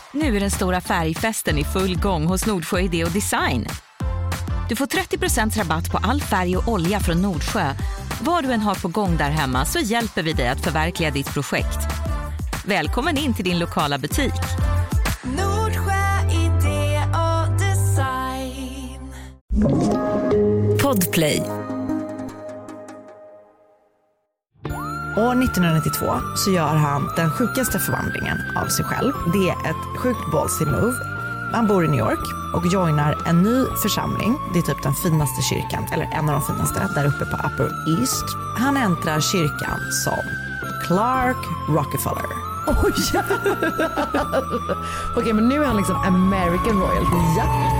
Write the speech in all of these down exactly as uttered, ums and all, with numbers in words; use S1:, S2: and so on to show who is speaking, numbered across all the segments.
S1: Nu är den stora färgfesten i full gång hos Nordsjö Idé och Design. Du får trettio procent rabatt på all färg och olja från Nordsjö. Vad du än har på gång där hemma så hjälper vi dig att förverkliga ditt projekt. Välkommen in till din lokala butik.
S2: Nordsjö Idé och Design.
S1: Podplay.
S3: År nittonhundranittiotvå så gör han den sjukaste förvandlingen av sig själv. Det är ett sjukt ballsy move. Han bor i New York och joinar en ny församling. Det är typ den finaste kyrkan, eller en av de finaste, där uppe på Upper East. Han äntrar kyrkan som Clark Rockefeller.
S4: Oj! Okej, men nu är han liksom American royalty. Ja.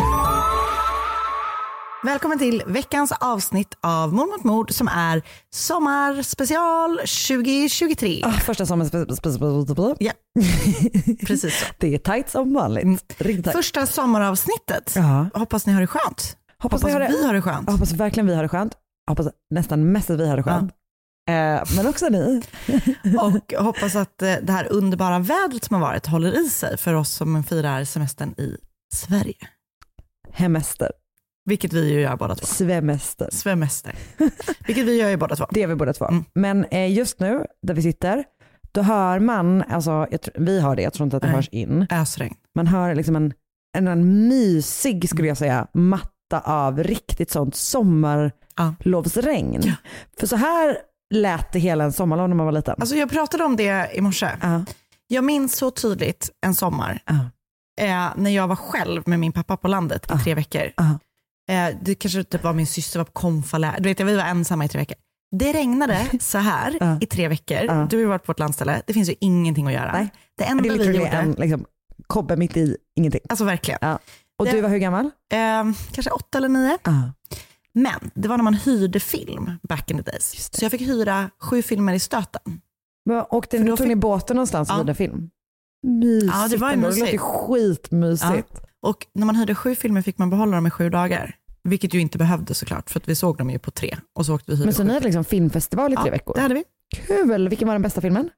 S3: Välkommen till veckans avsnitt av Mord mot mord som är sommarspecial tjugo tjugotre.
S4: Ah, första sommarspecial.
S3: Ja, precis så.
S4: Det är tajt som vanligt.
S3: Mm.
S4: Riktigt tajt.
S3: Första sommaravsnittet.
S4: Ja.
S3: Hoppas ni har det skönt.
S4: Hoppas,
S3: Hoppas
S4: vi, har det.
S3: vi har det skönt.
S4: Jag hoppas verkligen vi har det skönt. Jag hoppas nästan mest att vi har det skönt. Ja. Eh, men också ni.
S3: Och hoppas att eh, det här underbara vädret som har varit håller i sig för oss som firar semestern i Sverige.
S4: Hemester.
S3: Vilket vi ju gör båda två.
S4: Svämester.
S3: Svämester. Vilket vi gör ju båda två.
S4: Det är vi båda två.
S3: Mm.
S4: Men eh, just nu, där vi sitter, då hör man, alltså jag tr- vi har det, jag tror inte att det
S3: Nej.
S4: hörs in.
S3: Ösregn.
S4: Man hör liksom en, en, en mysig, skulle jag säga, matta av riktigt sånt sommarlovsregn.
S3: Ja.
S4: För så här lät det hela en sommarlov när man var liten.
S3: Alltså jag pratade om det i morse.
S4: Uh.
S3: Jag minns så tydligt en sommar.
S4: Uh.
S3: Eh, när jag var själv med min pappa på landet i
S4: Uh.
S3: tre veckor.
S4: Uh.
S3: Eh, det kanske typ var min syster var på konfalä. Du vet, vi var ensamma i tre veckor. Det regnade så här
S4: uh.
S3: i tre veckor.
S4: Uh.
S3: Du har varit på vårt landställe. Det finns ju ingenting att göra.
S4: Nej.
S3: Det enda
S4: Det är
S3: vi
S4: literally
S3: gjorde.
S4: en liksom, kobbe mitt i ingenting.
S3: Alltså verkligen.
S4: Ja. Och
S3: det,
S4: du var hur gammal?
S3: Eh, kanske åtta eller nio.
S4: Uh.
S3: Men det var när man hyrde film back in the days. Så jag fick hyra sju filmer i stöten.
S4: Och det,
S3: För då
S4: tog
S3: fick-
S4: ni båten någonstans och
S3: Ja.
S4: hyrde film? Mysigt.
S3: Ja, det var ju
S4: ändå.
S3: mysigt.
S4: Det låter skitmysigt.
S3: Ja. Och när man hyrde sju filmer fick man behålla dem i sju dagar. Vilket ju inte behövde såklart, för att vi såg dem ju på tre. Och så åkte vi hyra
S4: Men så
S3: sju.
S4: ni hade liksom filmfestival i tre
S3: Ja,
S4: veckor?
S3: det hade vi.
S4: Kul! Vilken var den bästa filmen?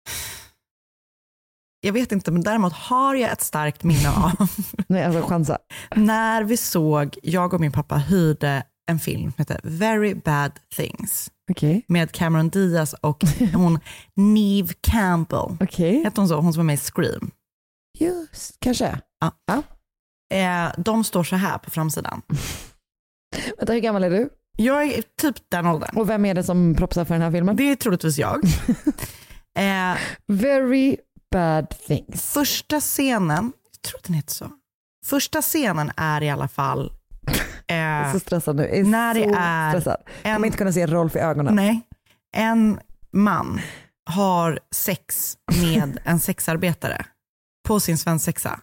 S3: Jag vet inte, men däremot har jag ett starkt minne av
S4: Nej, alltså chansa.
S3: när vi såg, jag och min pappa hyrde en film som heter Very Bad Things.
S4: Okej.
S3: Med Cameron Diaz och hon Neve Campbell.
S4: Okej.
S3: Hette hon så? Hon som var med i Scream.
S4: Just, kanske.
S3: Ja.
S4: Ja.
S3: Eh, de står så här på framsidan.
S4: Vänta, hur gammal är du?
S3: Jag är typ den åldern.
S4: Och vem är det som propsar för den här filmen?
S3: Det är troligtvis jag. eh,
S4: Very Bad Things.
S3: första scenen, jag tror att den heter så. Första scenen är i alla fall
S4: Jag är
S3: eh,
S4: så stressad nu. Jag är
S3: när det
S4: så
S3: är
S4: stressad. Jag
S3: en,
S4: kommer inte kunna se Rolf i ögonen.
S3: nej, en man har sex med en sexarbetare på sin svensexa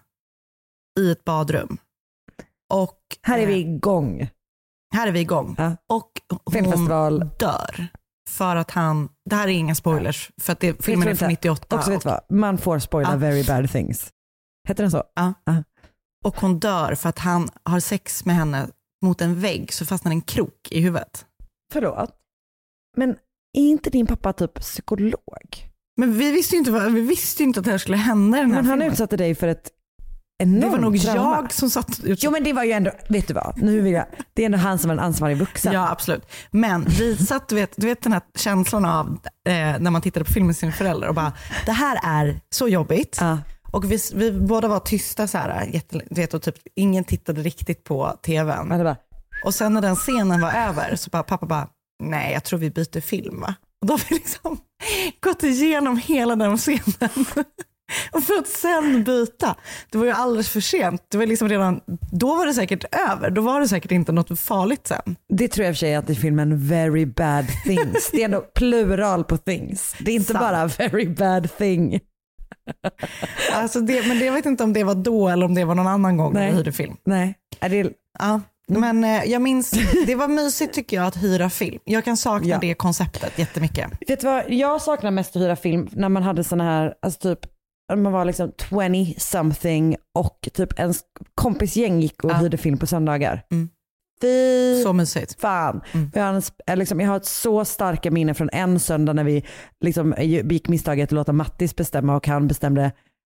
S3: i ett badrum. Och
S4: Här är vi
S3: eh,
S4: igång.
S3: här är vi igång.
S4: Ja.
S3: Och hon
S4: Filmfestival.
S3: dör för att han, det här är inga spoilers för att det, filmen är från nittioåtta.
S4: Också vet du vad, man får spoila
S3: Ja.
S4: Very Bad Things. Heter den så?
S3: Ja.
S4: Ja.
S3: Och hon dör för att han har sex med henne mot en vägg så fastnar en krok i huvudet.
S4: Förlåt. Men är inte din pappa typ psykolog?
S3: Men vi visste ju inte, vad, vi visste ju inte att det här skulle hända i den här
S4: Men han
S3: filmen.
S4: utsatte dig för ett enormt
S3: Det var nog
S4: trauma.
S3: jag som satt ut.
S4: Jo men det var ju ändå, vet du vad, nu vill jag, det är ändå han som är en ansvarig vuxen.
S3: Ja absolut. Men vi satt, du vet, du vet den här känslan av eh, när man tittade på filmen med sina föräldrar och bara, det här är så jobbigt.
S4: Ja.
S3: Och vi, vi båda var tysta så här, jätte, du vet, och typ ingen tittade riktigt på tvn.
S4: Men det bara,
S3: Och sen när den scenen var över så bara, pappa bara, nej jag tror vi byter film va? Och då har vi liksom gått igenom hela den scenen. Och för att sen byta. Det var ju alldeles för sent. Det var liksom redan, då var det säkert över. Då var det säkert inte något farligt sen.
S4: det tror jag i och för sig att det är filmen Very Bad Things. Det är ändå plural på things. Det är inte
S3: Sant.
S4: bara very bad thing.
S3: Alltså det, men jag vet inte om det var då eller om det var någon annan gång
S4: Nej.
S3: vi hyrde film.
S4: Nej, är det...
S3: Ja. Men eh, jag minns, det var mysigt tycker jag att hyra film. Jag kan sakna
S4: Ja.
S3: det konceptet jättemycket.
S4: Vet du vad, jag saknar mest att hyra film när man hade såna här, alltså typ, man var liksom twenty something och typ en kompisgäng gick och
S3: Ja.
S4: hyrde film på söndagar.
S3: Mm.
S4: Fy
S3: Så mysigt.
S4: fan.
S3: Mm.
S4: Jag, har en, sp- liksom, jag har ett så starka minne från en söndag när vi liksom gick misstaget att låta Mattis bestämma och han bestämde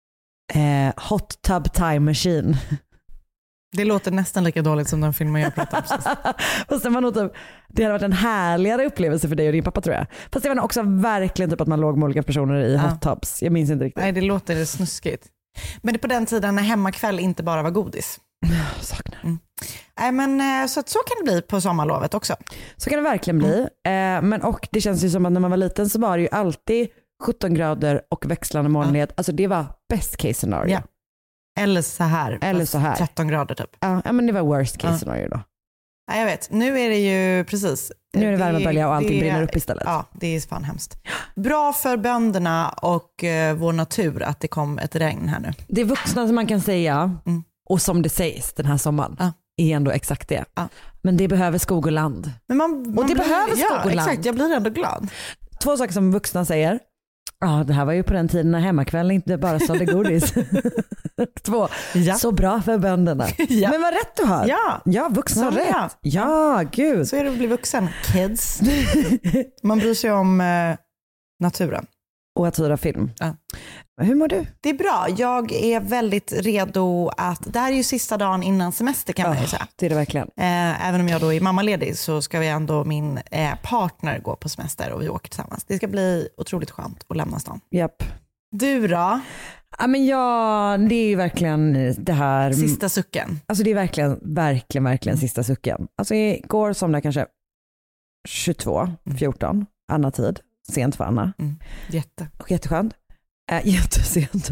S4: Eh, Hot Tub Time Machine.
S3: Det låter nästan lika dåligt som den filmen jag pratade om sist.
S4: Fast det var nog typ, det hade varit en härligare upplevelse för dig och din pappa tror jag. Fast det var nog också verkligen typ att man låg med olika personer i ja. hot tubs. Jag minns inte riktigt.
S3: Nej, det låter snuskigt. Men det är på den tiden när hemmakväll inte bara var godis.
S4: Saknar.
S3: Mm. Nej, men så, så kan det bli på sommarlovet också.
S4: Så kan det verkligen bli. Mm. Eh, men och det känns ju som att när man var liten så var det ju alltid sjutton grader och växlande molnighet. Ja. Alltså det var best case scenario. Ja.
S3: Eller så här.
S4: Eller så här.
S3: tretton grader typ.
S4: Ja, men det var worst case ja. scenario då.
S3: Ja, jag vet. Nu är det ju precis.
S4: Nu är det värmebölja och allting det, brinner upp istället.
S3: Ja, det är fan hemskt. Bra för bönderna och eh, vår natur att det kom ett regn här nu.
S4: Det är vuxna som man kan säga mm. och som det sägs den här sommaren ja. är ändå exakt det. Ja. Men det behöver skog och land.
S3: Men man, man
S4: och det
S3: blir,
S4: behöver skog och
S3: ja,
S4: land.
S3: Exakt, jag blir ändå glad.
S4: Två saker som vuxna säger. Ja, det här var ju på den tiden när hemmakväll inte bara sålde godis. Två, ja. så bra för bönderna. Ja. Men vad rätt du har.
S3: Ja,
S4: ja vuxna har rätt.
S3: Ja.
S4: ja, gud.
S3: Så är det att bli vuxen. Kids. Man bryr sig om eh, naturen.
S4: Och att hyra film.
S3: Ja.
S4: Hur mår du?
S3: Det är bra. Jag är väldigt redo att, det här är ju sista dagen innan semester kan man ju säga.
S4: Det är det verkligen.
S3: Eh, även om jag då är mammaledig så ska vi ändå min eh, partner gå på semester och vi åker tillsammans. Det ska bli otroligt skönt att lämna stan.
S4: Japp.
S3: Du då?
S4: Ja, men ja, det är ju verkligen det här.
S3: Sista sucken.
S4: Alltså det är verkligen, verkligen, verkligen sista sucken. Alltså igår somnade jag kanske tjugotvå, fjorton, Anna tid. Sent för Anna.
S3: Mm. Jätte.
S4: Och jätteskönt. Äh, jättesent.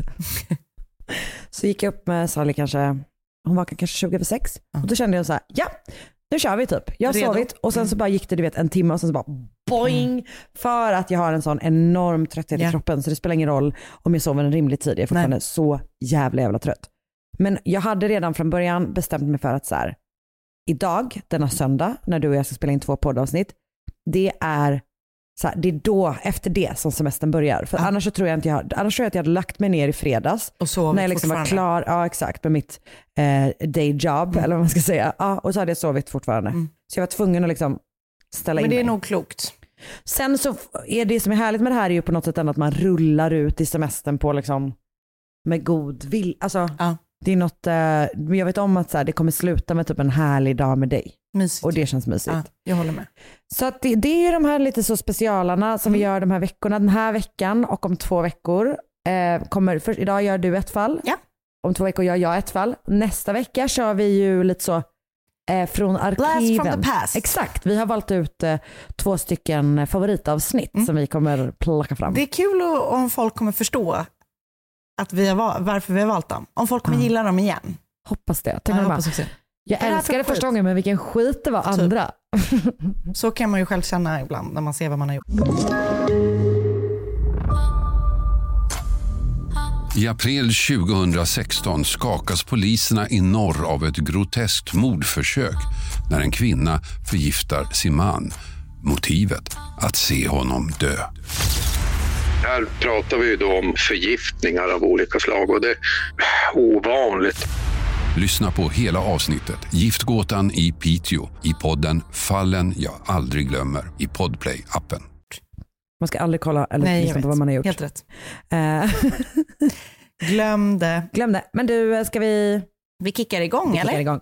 S4: Så gick jag upp med Sally kanske, hon var kanske tjugo över sex. Mm. Och då kände jag så här, ja, nu kör vi typ. Jag har
S3: Redo.
S4: sovit och sen
S3: mm.
S4: så bara gick det du vet en timme och sen så bara boing. Mm. För att jag har en sån enorm trötthet yeah. i kroppen så det spelar ingen roll om jag sover en rimlig tid. Jag är fortfarande Nej. så jävla jävla trött. Men jag hade redan från början bestämt mig för att så här, idag, denna söndag, när du och jag ska spela in två poddavsnitt, det är så här, det är då, efter det som semestern börjar. För ja. annars så tror jag inte jag, annars tror jag att jag hade lagt mig ner i fredags.
S3: Och sovit
S4: när jag liksom var klar, ja exakt, med mitt eh, dayjob, mm. eller vad man ska säga. Ja, och så hade jag sovit fortfarande. Mm. Så jag var tvungen att liksom ställa
S3: Men
S4: in
S3: det är
S4: mig.
S3: nog klokt.
S4: Sen så är det som är härligt med det här är ju på något sätt ändå att man rullar ut i semestern på liksom med god vill. Alltså
S3: ja.
S4: det är något, eh, jag vet om att så här, det kommer sluta med typ en härlig dag med dig.
S3: Mysigt.
S4: Och det känns mysigt.
S3: Ja, jag håller med.
S4: Så att det, det är ju de här lite så specialarna som mm. vi gör de här veckorna. Den här veckan och om två veckor eh, kommer, för idag gör du ett fall.
S3: Ja.
S4: Om två veckor gör jag ett fall. Nästa vecka kör vi ju lite så eh, från arkiven.
S3: Blast from the past.
S4: Exakt, vi har valt ut eh, två stycken favoritavsnitt mm. som vi kommer plocka fram.
S3: Det är kul om folk kommer förstå att vi har, varför vi har valt dem. Om folk kommer mm. gilla dem igen.
S4: Hoppas det. Tänk
S3: ja, jag
S4: bara,
S3: hoppas också.
S4: Jag älskar det första gången men vilken skit det var typ. andra.
S3: Så kan man ju själv känna ibland när man ser vad man har gjort.
S5: I april tjugohundrasexton skakas poliserna i norr av ett groteskt mordförsök när en kvinna förgiftar sin man. Motivet att se honom dö.
S6: Här pratar vi ju då om förgiftningar av olika slag och det är ovanligt.
S5: Lyssna på hela avsnittet Giftgåtan i Piteå i podden Fallen jag aldrig glömmer i Podplay-appen.
S4: Man ska aldrig kolla eller
S3: Nej,
S4: lyssna på vad man har gjort.
S3: Helt rätt.
S4: Uh,
S3: Glöm det.
S4: Glöm det. Men du, ska vi...
S3: Vi kickar igång,
S4: vi
S3: eller?
S4: Kickar igång.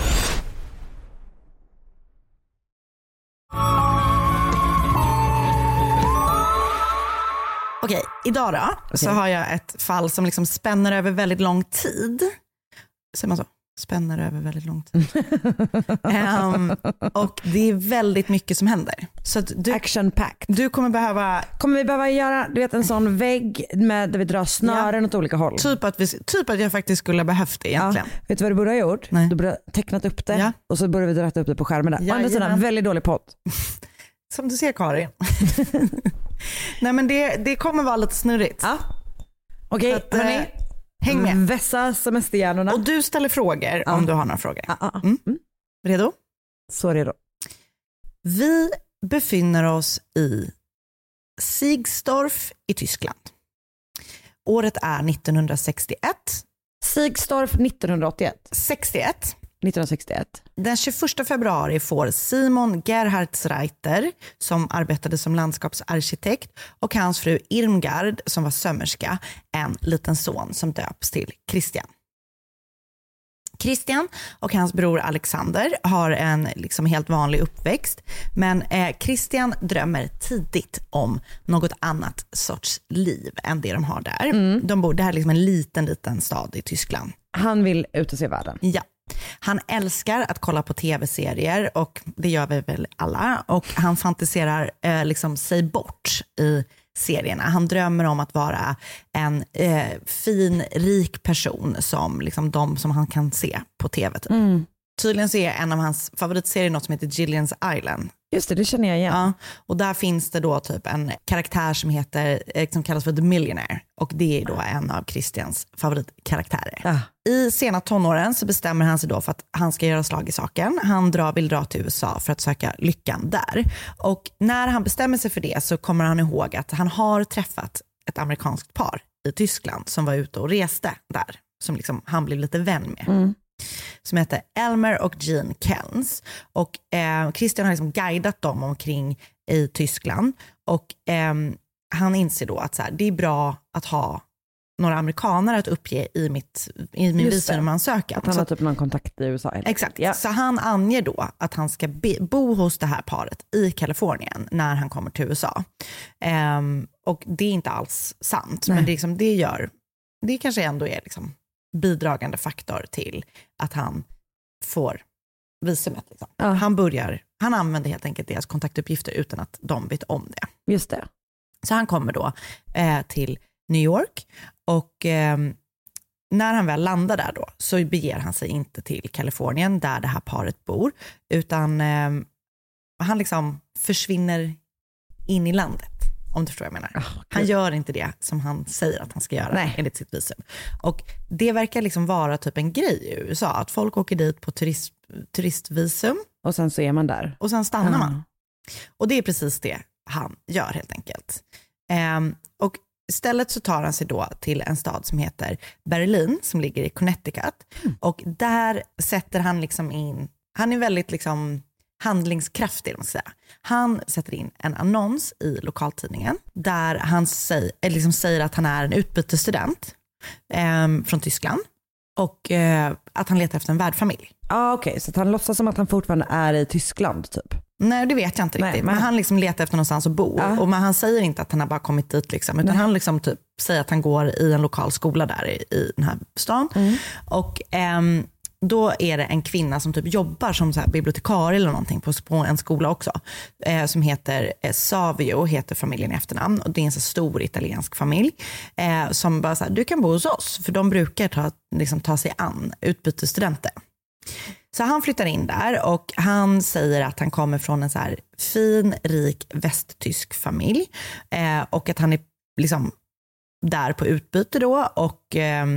S3: Okej, idag då okay. så har jag ett fall som liksom spänner över väldigt lång tid. Säger man så? Spänner över väldigt lång tid. um, och det är väldigt mycket som händer. Så att du,
S4: action packed.
S3: Du kommer behöva...
S4: Kommer vi behöva göra du vet, en sån vägg med, där vi drar snören ja. åt olika håll?
S3: Typ att, vi, typ att jag faktiskt skulle ha behövt det egentligen.
S4: Ja. Vet du vad du borde ha gjort?
S3: Nej.
S4: Du borde ha tecknat upp det ja. och så borde vi dra upp det på skärmen där.
S3: Ja,
S4: Andra sidan, väldigt dålig podd.
S3: Som du ser, Karin. Nej men det, det kommer vara lite snurrigt.
S4: Ja. Okej, okay, hörni.
S3: Häng med.
S4: Vässa semesterhjärnorna.
S3: Och du ställer frågor
S4: ja.
S3: om du har några frågor.
S4: Ja, ja, ja.
S3: Mm.
S4: Mm.
S3: Redo?
S4: Så redo.
S3: Vi befinner oss i Siegsdorf i Tyskland. Året är nittonhundrasextioett.
S4: Siegsdorf nittonhundraåttioett.
S3: sextioett.
S4: nittonhundrasextioett.
S3: Den tjugoförsta februari får Simon Gerhardsreiter, som arbetade som landskapsarkitekt, och hans fru Irmgard, som var sömmerska, en liten son som döps till Christian. Christian och hans bror Alexander har en liksom helt vanlig uppväxt, men eh, Christian drömmer tidigt om något annat sorts liv än det de har där. Mm. De bor, det här är liksom en liten, liten stad i Tyskland.
S4: Han vill ut och se världen.
S3: Ja. Han älskar att kolla på tv-serier, och det gör vi väl alla, och han fantiserar eh, liksom sig bort i serierna. Han drömmer om att vara en eh, fin, rik person som liksom de som han kan se på tv. Typ. Mm. Tydligen så är en av hans favoritserier något som heter Gillian's Island.
S4: Just det, det känner jag igen.
S3: Ja, och där finns det då typ en karaktär som heter, som kallas för The Millionaire, och det är då en av Christians favoritkaraktärer. Ah. I sena tonåren så bestämmer han sig då för att han ska göra slag i saken. Han drar, vill dra till U S A för att söka lyckan där. Och när han bestämmer sig för det så kommer han ihåg att han har träffat ett amerikanskt par i Tyskland som var ute och reste där, som liksom han blev lite vän med. Mm. Som heter Elmer och Jean Kelns. Och eh, Christian har liksom guidat dem omkring i Tyskland. Och eh, han inser då att så här, det är bra att ha några amerikaner att uppge i, mitt, i min visumansökan.
S4: Att han har typ någon kontakt i U S A. Eller?
S3: Exakt. Ja. Så han anger då att han ska be, bo hos det här paret i Kalifornien när han kommer till U S A. Eh, och det är inte alls sant. Nej. Men det, liksom, det gör, det kanske ändå är liksom bidragande faktor till att han får visumet. Liksom. Ja. Han börjar, han använder helt enkelt deras kontaktuppgifter utan att de vet om det.
S4: Just det.
S3: Så han kommer då eh, till New York, och eh, när han väl landar där då så beger han sig inte till Kalifornien där det här paret bor, utan eh, han liksom försvinner in i landet. Om du förstår vad jag menar. Oh, han gör inte det som han säger att han ska göra. Nej. Enligt sitt visum. Och det verkar liksom vara typ en grej i U S A. Att folk åker dit på turist, turistvisum.
S4: Och sen så är man där.
S3: Och sen stannar mm. man. Och det är precis det han gör helt enkelt. Um, och istället så tar han sig då till en stad som heter Berlin, som ligger i Connecticut. Mm. Och där sätter han liksom in, han är väldigt liksom handlingskraftig, man ska säga. Han sätter in en annons i lokaltidningen där han säger, liksom säger att han är en utbytesstudent eh, från Tyskland, och eh, att han letar efter en värdfamilj.
S4: Ah, okej, okay. Så att han låtsas som att han fortfarande är i Tyskland typ?
S3: Nej, det vet jag inte. Nej, riktigt. Men han liksom letar efter någonstans att bo. Ah. Och men han säger inte att han har bara kommit dit liksom, utan Nej. han liksom typ säger att han går i en lokal skola där i, i den här stan. Mm. Och ehm, då är det en kvinna som typ jobbar som så här bibliotekarie eller någonting på, på en skola också. Eh, som heter eh, Savio, heter familjen i efternamn. Och det är en så stor italiensk familj. Eh, som bara så här, du kan bo hos oss. För de brukar ta, liksom, ta sig an utbytesstudenter. Så han flyttar in där, och han säger att han kommer från en så här fin, rik västtysk familj. Eh, och att han är liksom där på utbyte då. Och eh,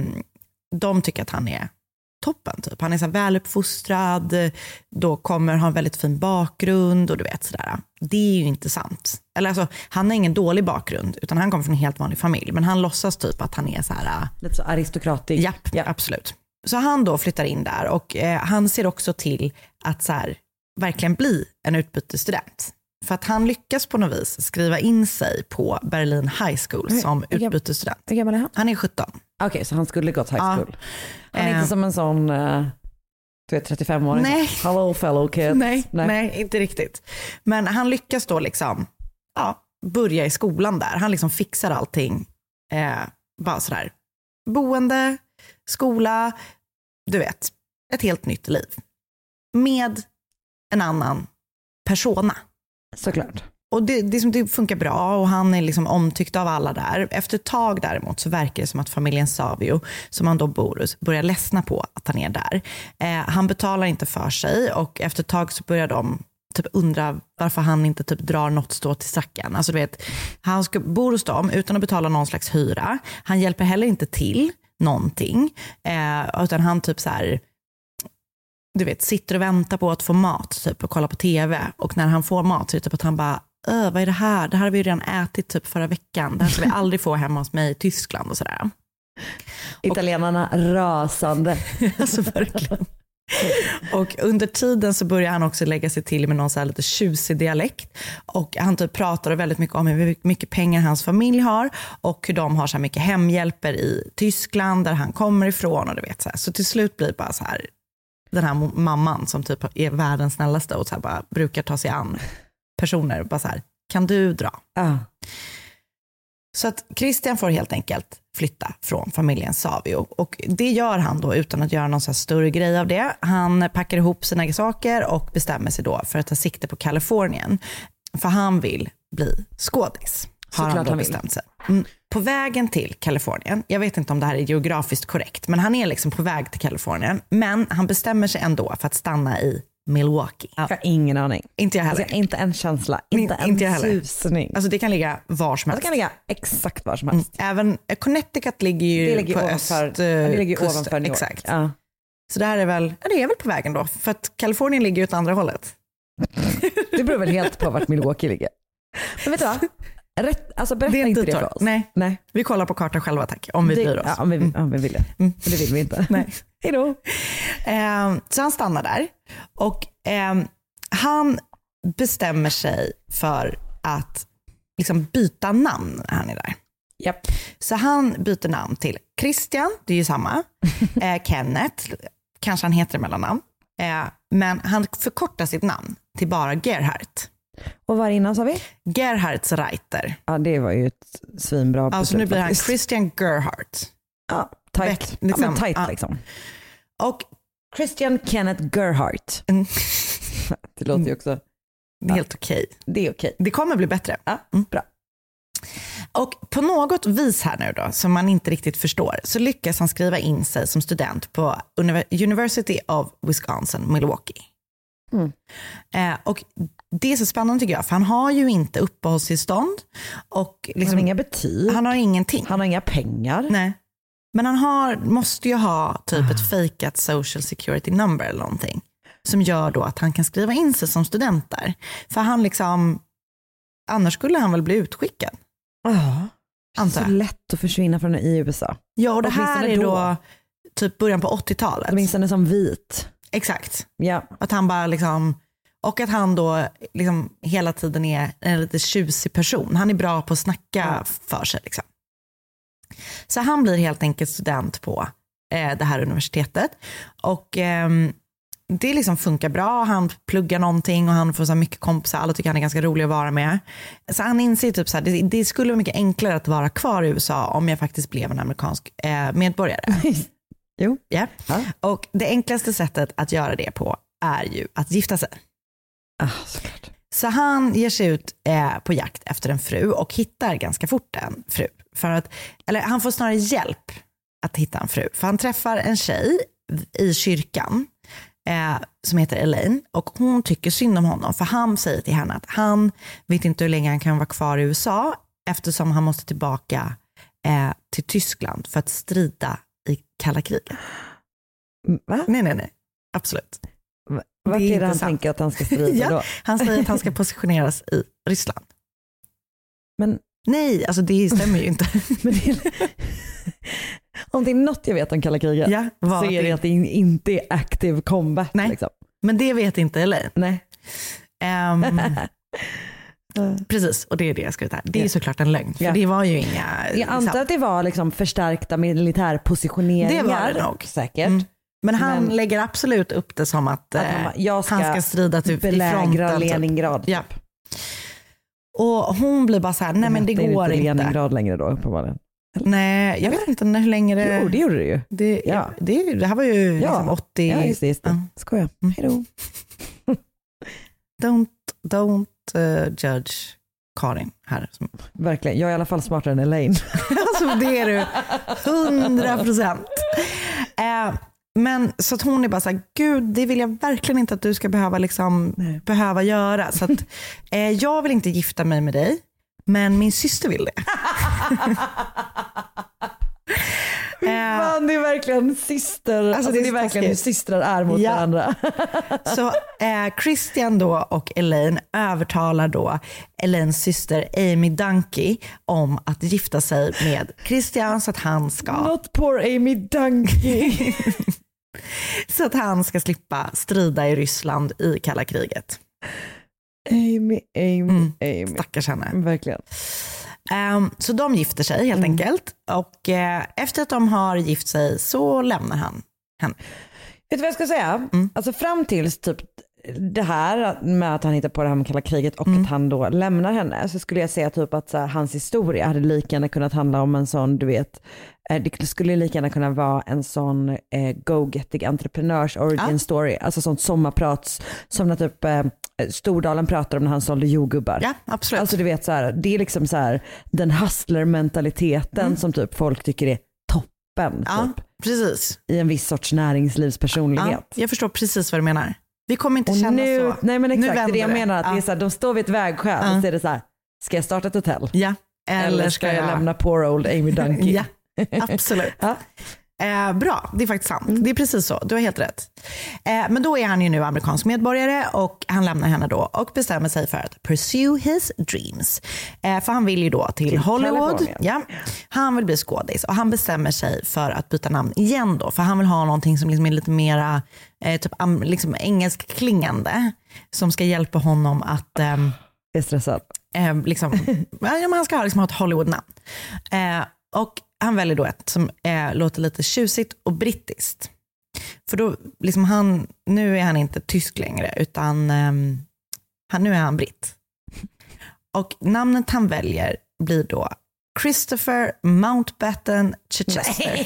S3: de tycker att han är toppen typ. Han är så här väluppfostrad, då kommer ha en väldigt fin bakgrund och du vet sådär. Det är ju inte sant. Eller alltså, han har ingen dålig bakgrund, utan han kommer från en helt vanlig familj, men han låtsas typ att han är så här
S4: lite så aristokratisk.
S3: Japp, ja, absolut. Så han då flyttar in där, och eh, han ser också till att så här verkligen bli en utbytesstudent. För att han lyckas på något vis skriva in sig på Berlin High School som utbytesstudent.
S4: Hur gammal är han?
S3: Han är sjutton.
S4: Okej, okay, så han skulle gått high school. Ja. Han är eh. inte som en sån uh, trettiofem-åring.
S3: Nej.
S4: Hello fellow kids.
S3: Nej, nej. nej, inte riktigt. Men han lyckas då liksom ja, börja i skolan där. Han liksom fixar allting. Eh, bara sådär. Boende, skola, du vet. Ett helt nytt liv. Med en annan persona.
S4: Såklart.
S3: Och det, det, det funkar bra, och han är liksom omtyckt av alla där. Efter ett tag däremot så verkar det som att familjen Savio, som han då bor hos, börjar ledsna på att han är där. Eh, han betalar inte för sig, och efter ett tag så börjar de typ undra varför han inte typ drar något stå till stacken. Alltså du vet, han ska bo hos dem utan att betala någon slags hyra. Han hjälper heller inte till någonting, eh, utan han typ så här, du vet, sitter och väntar på att få mat typ, och kolla på tv. Och när han får mat så är det typ att han bara, vad är det här? Det här har vi redan ätit typ förra veckan. Det här ska vi aldrig få hemma hos mig i Tyskland och sådär.
S4: Italienarna och, rasande.
S3: Alltså verkligen. Och under tiden så börjar han också lägga sig till med någon så här lite tjusig dialekt. Och han typ pratar väldigt mycket om hur mycket pengar hans familj har. Och hur de har så här mycket hemhjälper i Tyskland där han kommer ifrån. Och du vet så här. Så till slut blir det bara så här. Den här mamman som typ är världens snällaste och så här bara brukar ta sig an personer. Bara så här, kan du dra?
S4: Ah.
S3: Så att Christian får helt enkelt flytta från familjen Savio. Och det gör han då utan att göra någon så här större grej av det. Han packar ihop sina saker och bestämmer sig då för att ta sikte på Kalifornien. För han vill bli skådis. Har han då bestämt sig. Mm. På vägen till Kalifornien, jag vet inte om det här är geografiskt korrekt, men han är liksom på väg till Kalifornien. Men han bestämmer sig ändå för att stanna i Milwaukee.
S4: Jag har ingen aning.
S3: Inte jag heller.
S4: Alltså, inte en känsla, inte en
S3: inte jag
S4: susning.
S3: Alltså det kan ligga var som helst.
S4: Det kan ligga exakt var som helst.
S3: Mm. Även Connecticut ligger ju
S4: det ligger
S3: på
S4: ovanför,
S3: öst,
S4: ja, det ligger
S3: kusten.
S4: ovanför New York.
S3: Exakt.
S4: Ja.
S3: Så det här är väl, ja, det är väl på vägen då. För att Kalifornien ligger ju åt andra hållet.
S4: Det beror väl helt på vart Milwaukee ligger. Men vet du vad? Rätt, alltså berätta
S3: det är
S4: inte
S3: inte
S4: det för oss.
S3: Nej.
S4: Nej,
S3: vi kollar på kartan själva tack. Om vi
S4: det,
S3: bryr oss.
S4: Ja, om vi,
S3: mm.
S4: om vi vill det. Mm. Det vill vi inte.
S3: Nej.
S4: Hej då.
S3: Eh, så han stannar där. Och eh, han bestämmer sig för att liksom byta namn när han är där.
S4: Yep.
S3: Så han byter namn till Christian, det är ju samma. eh, Kenneth, kanske han heter mellannamn. Eh, men han förkortar sitt namn till bara Gerhard.
S4: Och vad innan sa vi?
S3: Gerhards Reiter.
S4: Ja, det var ju ett svinbra beslut.
S3: Alltså nu blir han
S4: faktiskt.
S3: Christian Gerhard.
S4: Ja, tight.
S3: Liksom,
S4: Ja, men tight
S3: ja.
S4: liksom.
S3: Och
S4: Christian Kenneth Gerhardt.
S3: Mm.
S4: Det låter ju också...
S3: det är helt okej.
S4: Det är okej.
S3: Det kommer bli bättre.
S4: Ja,
S3: Mm.
S4: bra.
S3: Och på något vis här nu då, som man inte riktigt förstår, så lyckas han skriva in sig som student på University of Wisconsin, Milwaukee.
S4: Mm.
S3: Eh, och det är så spännande tycker jag, för han har ju inte uppehållstillstånd. Och liksom,
S4: Han har inga betyg.
S3: han har ingenting.
S4: Han har inga pengar.
S3: Nej. Men han har, måste ju ha typ ett fejkat social security number eller någonting. Som gör då att han kan skriva in sig som student där. För han liksom, annars skulle han väl bli utskickad.
S4: Ja,
S3: Antar
S4: så
S3: jag.
S4: lätt att försvinna från i U S A.
S3: Ja, och det här
S4: Åtminstone
S3: är då,
S4: då.
S3: typ början på åttiotalet.
S4: Åtminstone som vit.
S3: Exakt.
S4: Ja.
S3: Att han bara liksom, och att han då liksom hela tiden är en lite tjusig person. Han är bra på att snacka för sig liksom. Så han blir helt enkelt student på eh, det här universitetet. Och eh, det liksom funkar bra. Han pluggar någonting och han får så här mycket kompisar. Alla tycker han är ganska rolig att vara med. Så han inser typ så här, det, det skulle vara mycket enklare att vara kvar i U S A om jag faktiskt blev en amerikansk eh, medborgare.
S4: Jo.
S3: Yeah.
S4: Ja.
S3: Och det enklaste sättet att göra det på är ju att gifta sig.
S4: Ah, såklart.
S3: Så han ger sig ut eh, på jakt efter en fru och hittar ganska fort en fru. För att, eller han får snarare hjälp att hitta en fru. För han träffar en tjej i kyrkan eh, som heter Elaine. Och hon tycker synd om honom. För han säger till henne att han vet inte hur länge han kan vara kvar i U S A. Eftersom han måste tillbaka eh, till Tyskland för att strida i kalla kriget.
S4: Va?
S3: Nej, nej, nej. Absolut.
S4: Va? Vart
S3: Det är
S4: är det han
S3: intressant.
S4: tänker att han ska strida
S3: Ja,
S4: då?
S3: han säger att han ska positioneras i Ryssland.
S4: Men,
S3: Nej, alltså det stämmer ju inte.
S4: men det är, om det är något jag vet om kalla kriget
S3: Ja, vad
S4: så är det
S3: det-
S4: att det inte är active combat.
S3: Nej.
S4: Liksom.
S3: Men det vet inte Elaine.
S4: Nej.
S3: Ehm, precis, och det är det jag ska ta. Det är
S4: Ja.
S3: såklart en lögn. För
S4: Ja.
S3: det var ju inga...
S4: Jag antar att det var liksom förstärkta militärpositioneringar.
S3: Det var det nog.
S4: Säkert.
S3: Mm. Men han
S4: Men-
S3: lägger absolut upp det som att,
S4: Att
S3: eh,
S4: han, bara, jag ska,
S3: han ska strida typ i
S4: belägra
S3: fronten. Typ.
S4: Leningrad.
S3: Ja. Och hon blir bara så här, nej men det
S4: hette
S3: går
S4: inte
S3: inte.
S4: Leningrad längre då uppenbarligen.
S3: Nej, jag vet inte när, hur länge det...
S4: Jo, det gjorde det ju.
S3: det,
S4: Ja.
S3: det, det här var ju
S4: Ja.
S3: liksom åttio...
S4: Ja, just det. Just det.
S3: Ja.
S4: Skoja.
S3: Mm.
S4: Hej då.
S3: Don't, don't uh, judge Karin här.
S4: Verkligen. Jag är i alla fall smartare än Elaine.
S3: Alltså det är du, hundra procent. Eh, men så att hon är bara så här, gud det vill jag verkligen inte att du ska behöva, liksom, behöva göra. Så att eh, jag vill inte gifta mig med dig, men min syster vill det. eh,
S4: Man, det är verkligen syster. Alltså,
S3: Alltså,
S4: det,
S3: det är
S4: är verkligen hur
S3: taskigt.
S4: systrar är mot
S3: Ja.
S4: varandra.
S3: Så eh, Christian då och Elaine övertalar då Elaines syster Amy Dunkey om att gifta sig med Christian så att han ska...
S4: Not poor Amy Dunkey.
S3: Så att han ska slippa strida i Ryssland i kalla kriget.
S4: Amy, Amy,
S3: Mm.
S4: Amy.
S3: Stackars henne.
S4: Verkligen.
S3: Um, så de gifter sig helt
S4: Mm.
S3: enkelt. Och uh, efter att de har gift sig så lämnar han henne.
S4: Vet du vad jag ska säga?
S3: Mm.
S4: Alltså fram tills typ det här med att han hittar på det här med kalla kriget och
S3: Mm.
S4: att han då lämnar henne, så skulle jag säga typ att så här, hans historia hade lika gärna kunnat handla om en sån, du vet, eh, det skulle lika gärna kunna vara en sån eh, go-getting entreprenörs origin
S3: Ja.
S4: story, alltså sånt sommarprats som när typ eh, Stordalen pratar om när han sålde jordgubbar.
S3: Ja, absolut.
S4: Alltså du vet så här, det är liksom så här den hustler-mentaliteten
S3: Mm.
S4: som typ folk tycker är toppen
S3: ja,
S4: typ,
S3: precis.
S4: i en viss sorts näringslivspersonlighet.
S3: Ja, jag förstår precis vad du menar. Vi kommer inte
S4: Och
S3: känna
S4: nu,
S3: så.
S4: nej men
S3: Nu
S4: exakt, det är
S3: vänder
S4: det jag
S3: det.
S4: menar, att
S3: Ja.
S4: det är så här, de står vid ett vägskäl
S3: Ja.
S4: och så är det så här, ska jag starta ett hotell?
S3: Ja.
S4: Eller ska jag lämna poor old Amy Duncan?
S3: Ja, absolut.
S4: Ja.
S3: Eh, bra, det är faktiskt sant. Det är precis så, du har helt rätt. Eh, men då är han ju nu amerikansk medborgare och han lämnar henne då och bestämmer sig för att pursue his dreams. Eh, för han vill ju då till,
S4: Till
S3: Hollywood.
S4: Kalifornien.
S3: Ja. Han vill bli skådis och han bestämmer sig för att byta namn igen då. För han vill ha någonting som liksom är lite mera eh, typ, am, liksom engelskklingande som ska hjälpa honom att ehm,
S4: Jag är stressad.
S3: eh, liksom, ja, men han ska ha, liksom, ha ett Hollywood-namn. Eh, och han väljer då ett som eh, låter lite tjusigt och brittiskt. För då, liksom han, nu är han inte tysk längre, utan eh, han, nu är han britt. Och namnet han väljer blir då Christopher Mountbatten Chichester.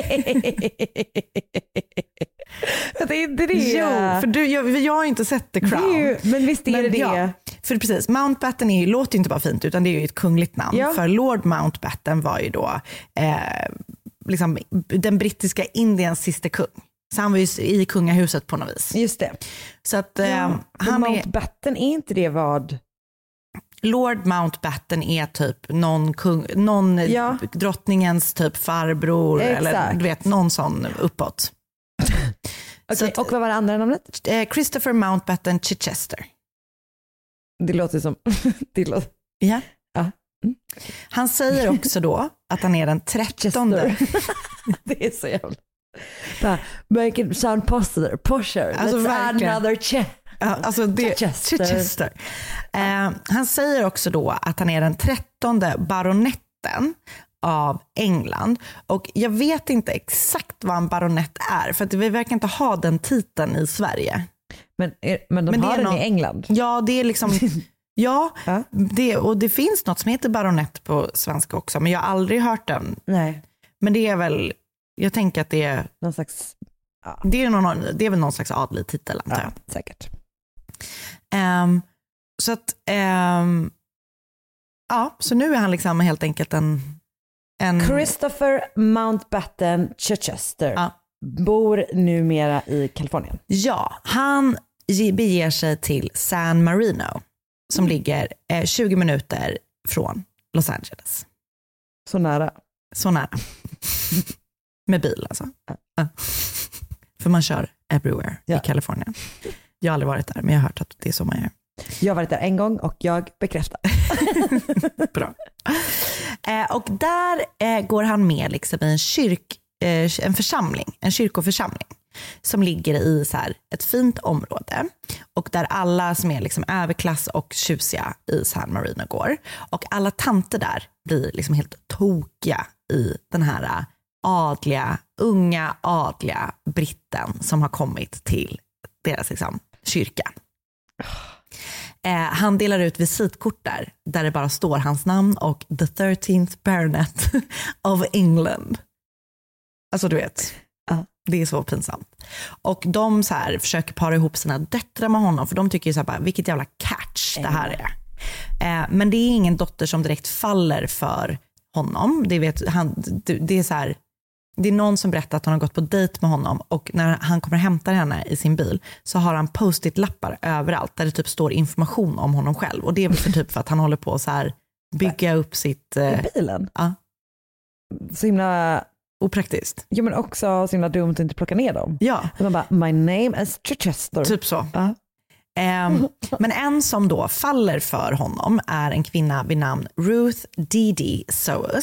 S4: Det är inte det.
S3: Jo, för du, jag, jag har ju inte sett The
S4: Det
S3: Crown.
S4: är ju, men visst är det
S3: Men
S4: det.
S3: ja, för precis, Mountbatten är ju, låter ju inte bara fint, utan det är ju ett kungligt namn.
S4: Ja.
S3: För Lord Mountbatten var ju då eh, liksom, den brittiska Indiens sista kung. Så han var ju i kungahuset på något vis.
S4: Just det.
S3: Så att eh,
S4: Ja,
S3: han är,
S4: Mountbatten, är inte det vad?
S3: Lord Mountbatten är typ någon, kung, någon
S4: Ja.
S3: drottningens typ farbror.
S4: Exakt.
S3: Eller du vet, någon sån uppåt. Så
S4: Okej,
S3: att,
S4: och vad var det andra namnet?
S3: eh, Christopher Mountbatten Chichester.
S4: Det låter som... det låter...
S3: Ja.
S4: Ja.
S3: Han säger också då att han är den trettonde.
S4: Det är så jävla... Bara, make it sound positive, posher.
S3: Alltså,
S4: Let's add
S3: verkligen.
S4: another che.
S3: Ja, alltså det,
S4: Chichester.
S3: Chichester. Eh, han säger också då att han är den trettonde baronetten av England. Och jag vet inte exakt vad en baronett är, för att vi verkar inte ha den titeln i Sverige.
S4: Men, är, men de
S3: Men det
S4: har
S3: är
S4: den
S3: någon-
S4: i England.
S3: Ja, det är liksom... Ja,
S4: Ja.
S3: det, och det finns något som heter baronett på svenska också, men jag har aldrig hört den.
S4: Nej,
S3: Men det är väl, jag tänker att det är,
S4: någon slags... Ja,
S3: det är, någon, det är väl någon slags adlig titel, antar jag.
S4: ja säkert.
S3: Ehm, så att, ehm, ja, så nu är han liksom helt enkelt en... en
S4: Christopher Mountbatten Chichester
S3: Ja.
S4: bor numera i Kalifornien.
S3: Ja, han ge- beger sig till San Marino som ligger eh, tjugo minuter från Los Angeles.
S4: Så nära.
S3: Så nära. Med bil alltså.
S4: Ja.
S3: Ja. För man kör everywhere
S4: Ja.
S3: i Kalifornien. Jag har aldrig varit där, men jag har hört att det är så man gör.
S4: Jag har varit där en gång och jag bekräftar.
S3: Bra. Eh, och där eh, går han med liksom i en, kyrk, eh, en församling, en kyrkoförsamling som ligger i så här ett fint område och där alla som är liksom överklass och tjusiga i San Marino går. Och alla tanter där blir liksom helt tokiga i den här adliga, unga adliga britten som har kommit till deras liksom, kyrka. Eh, han delar ut visitkort där, där det bara står hans namn och the thirteenth baronet of England. Alltså du vet,
S4: Ja.
S3: det är så pinsamt. Och de så här försöker para ihop sina döttrar med honom, för de tycker ju så här bara, vilket jävla catch det här är. Eh, men det är ingen dotter som direkt faller för honom. Det, vet, han, det, det är så här, det är någon som berättar att han har gått på dejt med honom och när han kommer hämta henne i sin bil så har han post-it-lappar överallt där det typ står information om honom själv. Och det är väl för typ för att han håller på så här bygga upp sitt... Eh,
S4: I bilen?
S3: Ja.
S4: Så himla...
S3: Opraktiskt.
S4: Jo, men också så himla dumt att inte plocka ner dem.
S3: Ja,
S4: Så man bara, my name is Chichester.
S3: typ så.
S4: Ja.
S3: Ehm, men en som då faller för honom är en kvinna vid namn Ruth Dee Dee Soas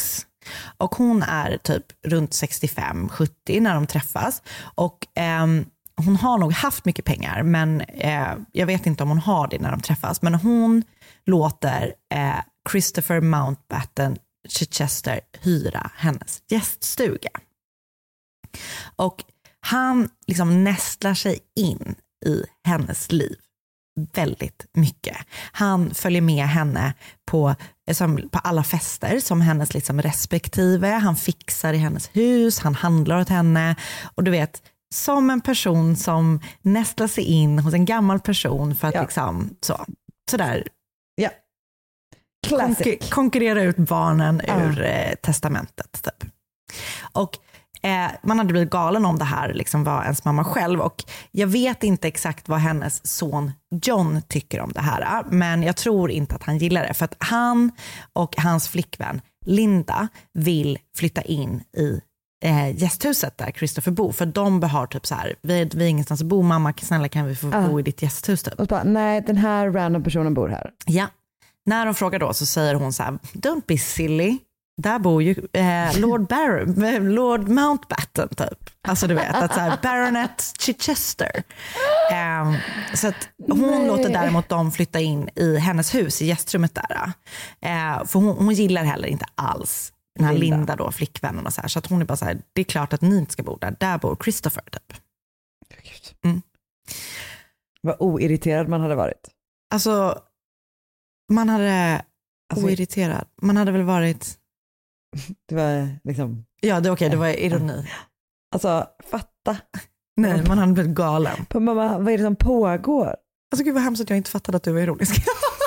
S3: Och hon är typ runt sextiofem sjuttio när de träffas. Och eh, hon har nog haft mycket pengar, men eh, jag vet inte om hon har det när de träffas. Men hon låter eh, Christopher Mountbatten Chichester hyra hennes gäststuga. Och han liksom nästlar sig in i hennes liv väldigt mycket. Han följer med henne på, som, på alla fester som hennes liksom respektive. Han fixar i hennes hus, han handlar åt henne. Och du vet, som en person som nästlar sig in hos en gammal person för att ja. liksom så, sådär
S4: ja.
S3: konkur- konkurrera ut barnen ja. ur eh, testamentet typ. Och eh, man hade blivit galen om det här liksom var ens mamma själv, och jag vet inte exakt vad hennes son John tycker om det här, men jag tror inte att han gillar det, för att han och hans flickvän Linda vill flytta in i eh, gästhuset där Christopher bor, för de har typ så här, vi, vi är ingenstans att bo, mamma snälla kan vi få
S4: ah.
S3: bo i ditt gästhus typ.
S4: Och bara, nej, den här random personen bor här.
S3: Ja, när de frågar då så säger hon så här, don't be silly, där bor ju eh, Lord, Bar- Lord Mountbatten typ. Alltså du vet, att så här, Baronet Chichester. Um, så att hon Nej. låter däremot dem flytta in i hennes hus i gästrummet där. Uh, för hon, hon gillar heller inte alls den här Linda, Linda då, flickvännen och så här. Så att hon är bara så här, det är klart att ni inte ska bo där. Där bor Christopher typ. Mm.
S4: Vad oirriterad man hade varit.
S3: Alltså, man hade alltså, oirriterad. Man hade väl varit...
S4: Det var liksom...
S3: Ja, det, okay, det var ironi.
S4: Alltså, fatta.
S3: Nej, man hade blivit galen.
S4: På mamma, vad är det som pågår?
S3: Alltså gud vad hemskt att jag inte fattade att du var ironisk.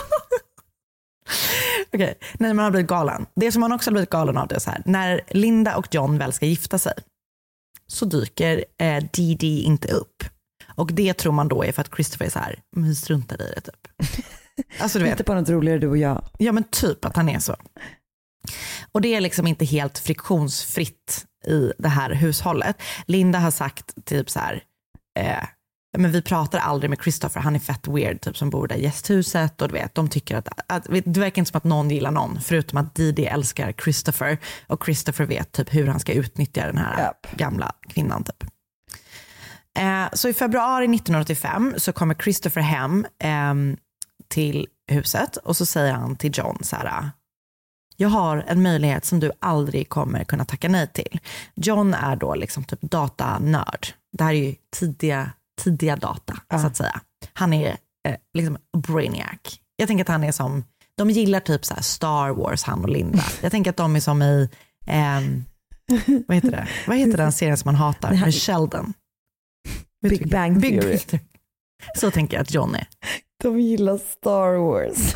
S3: Okej, okay. Nej, man har blivit galen. Det som man också har blivit galen av det är så här. När Linda och John väl ska gifta sig så dyker eh, Dee Dee inte upp. Och det tror man då är för att Christopher är så här, men vi struntar i det typ. Alltså du vet.
S4: Inte på något roligare du och jag.
S3: Ja men typ att han är så. Och det är liksom inte helt friktionsfritt i det här hushållet. Linda har sagt typ så här, eh, men vi pratar aldrig med Christopher, han är fett weird typ som bor där i gästhuset, och du vet, de tycker att, att det verkar inte som att någon gillar någon förutom att Dee Dee älskar Christopher, och Christopher vet typ hur han ska utnyttja den här yep. gamla kvinnan typ. Eh, så i februari nittonhundraåttiofem så kommer Christopher hem eh, till huset, och så säger han till John så här: jag har en möjlighet som du aldrig kommer kunna tacka nej till. John är då liksom typ datanörd. Det här är ju tidiga, tidiga data uh. så att säga. Han är eh, liksom brainiac. Jag tänker att han är som, de gillar typ så här Star Wars, han och Linda. Jag tänker att de är som i, eh, vad heter det? Vad heter den serien som man hatar? Med Sheldon.
S4: Big Bang Theory. Big Bang.
S3: Så tänker jag att John är.
S4: De gillar Star Wars.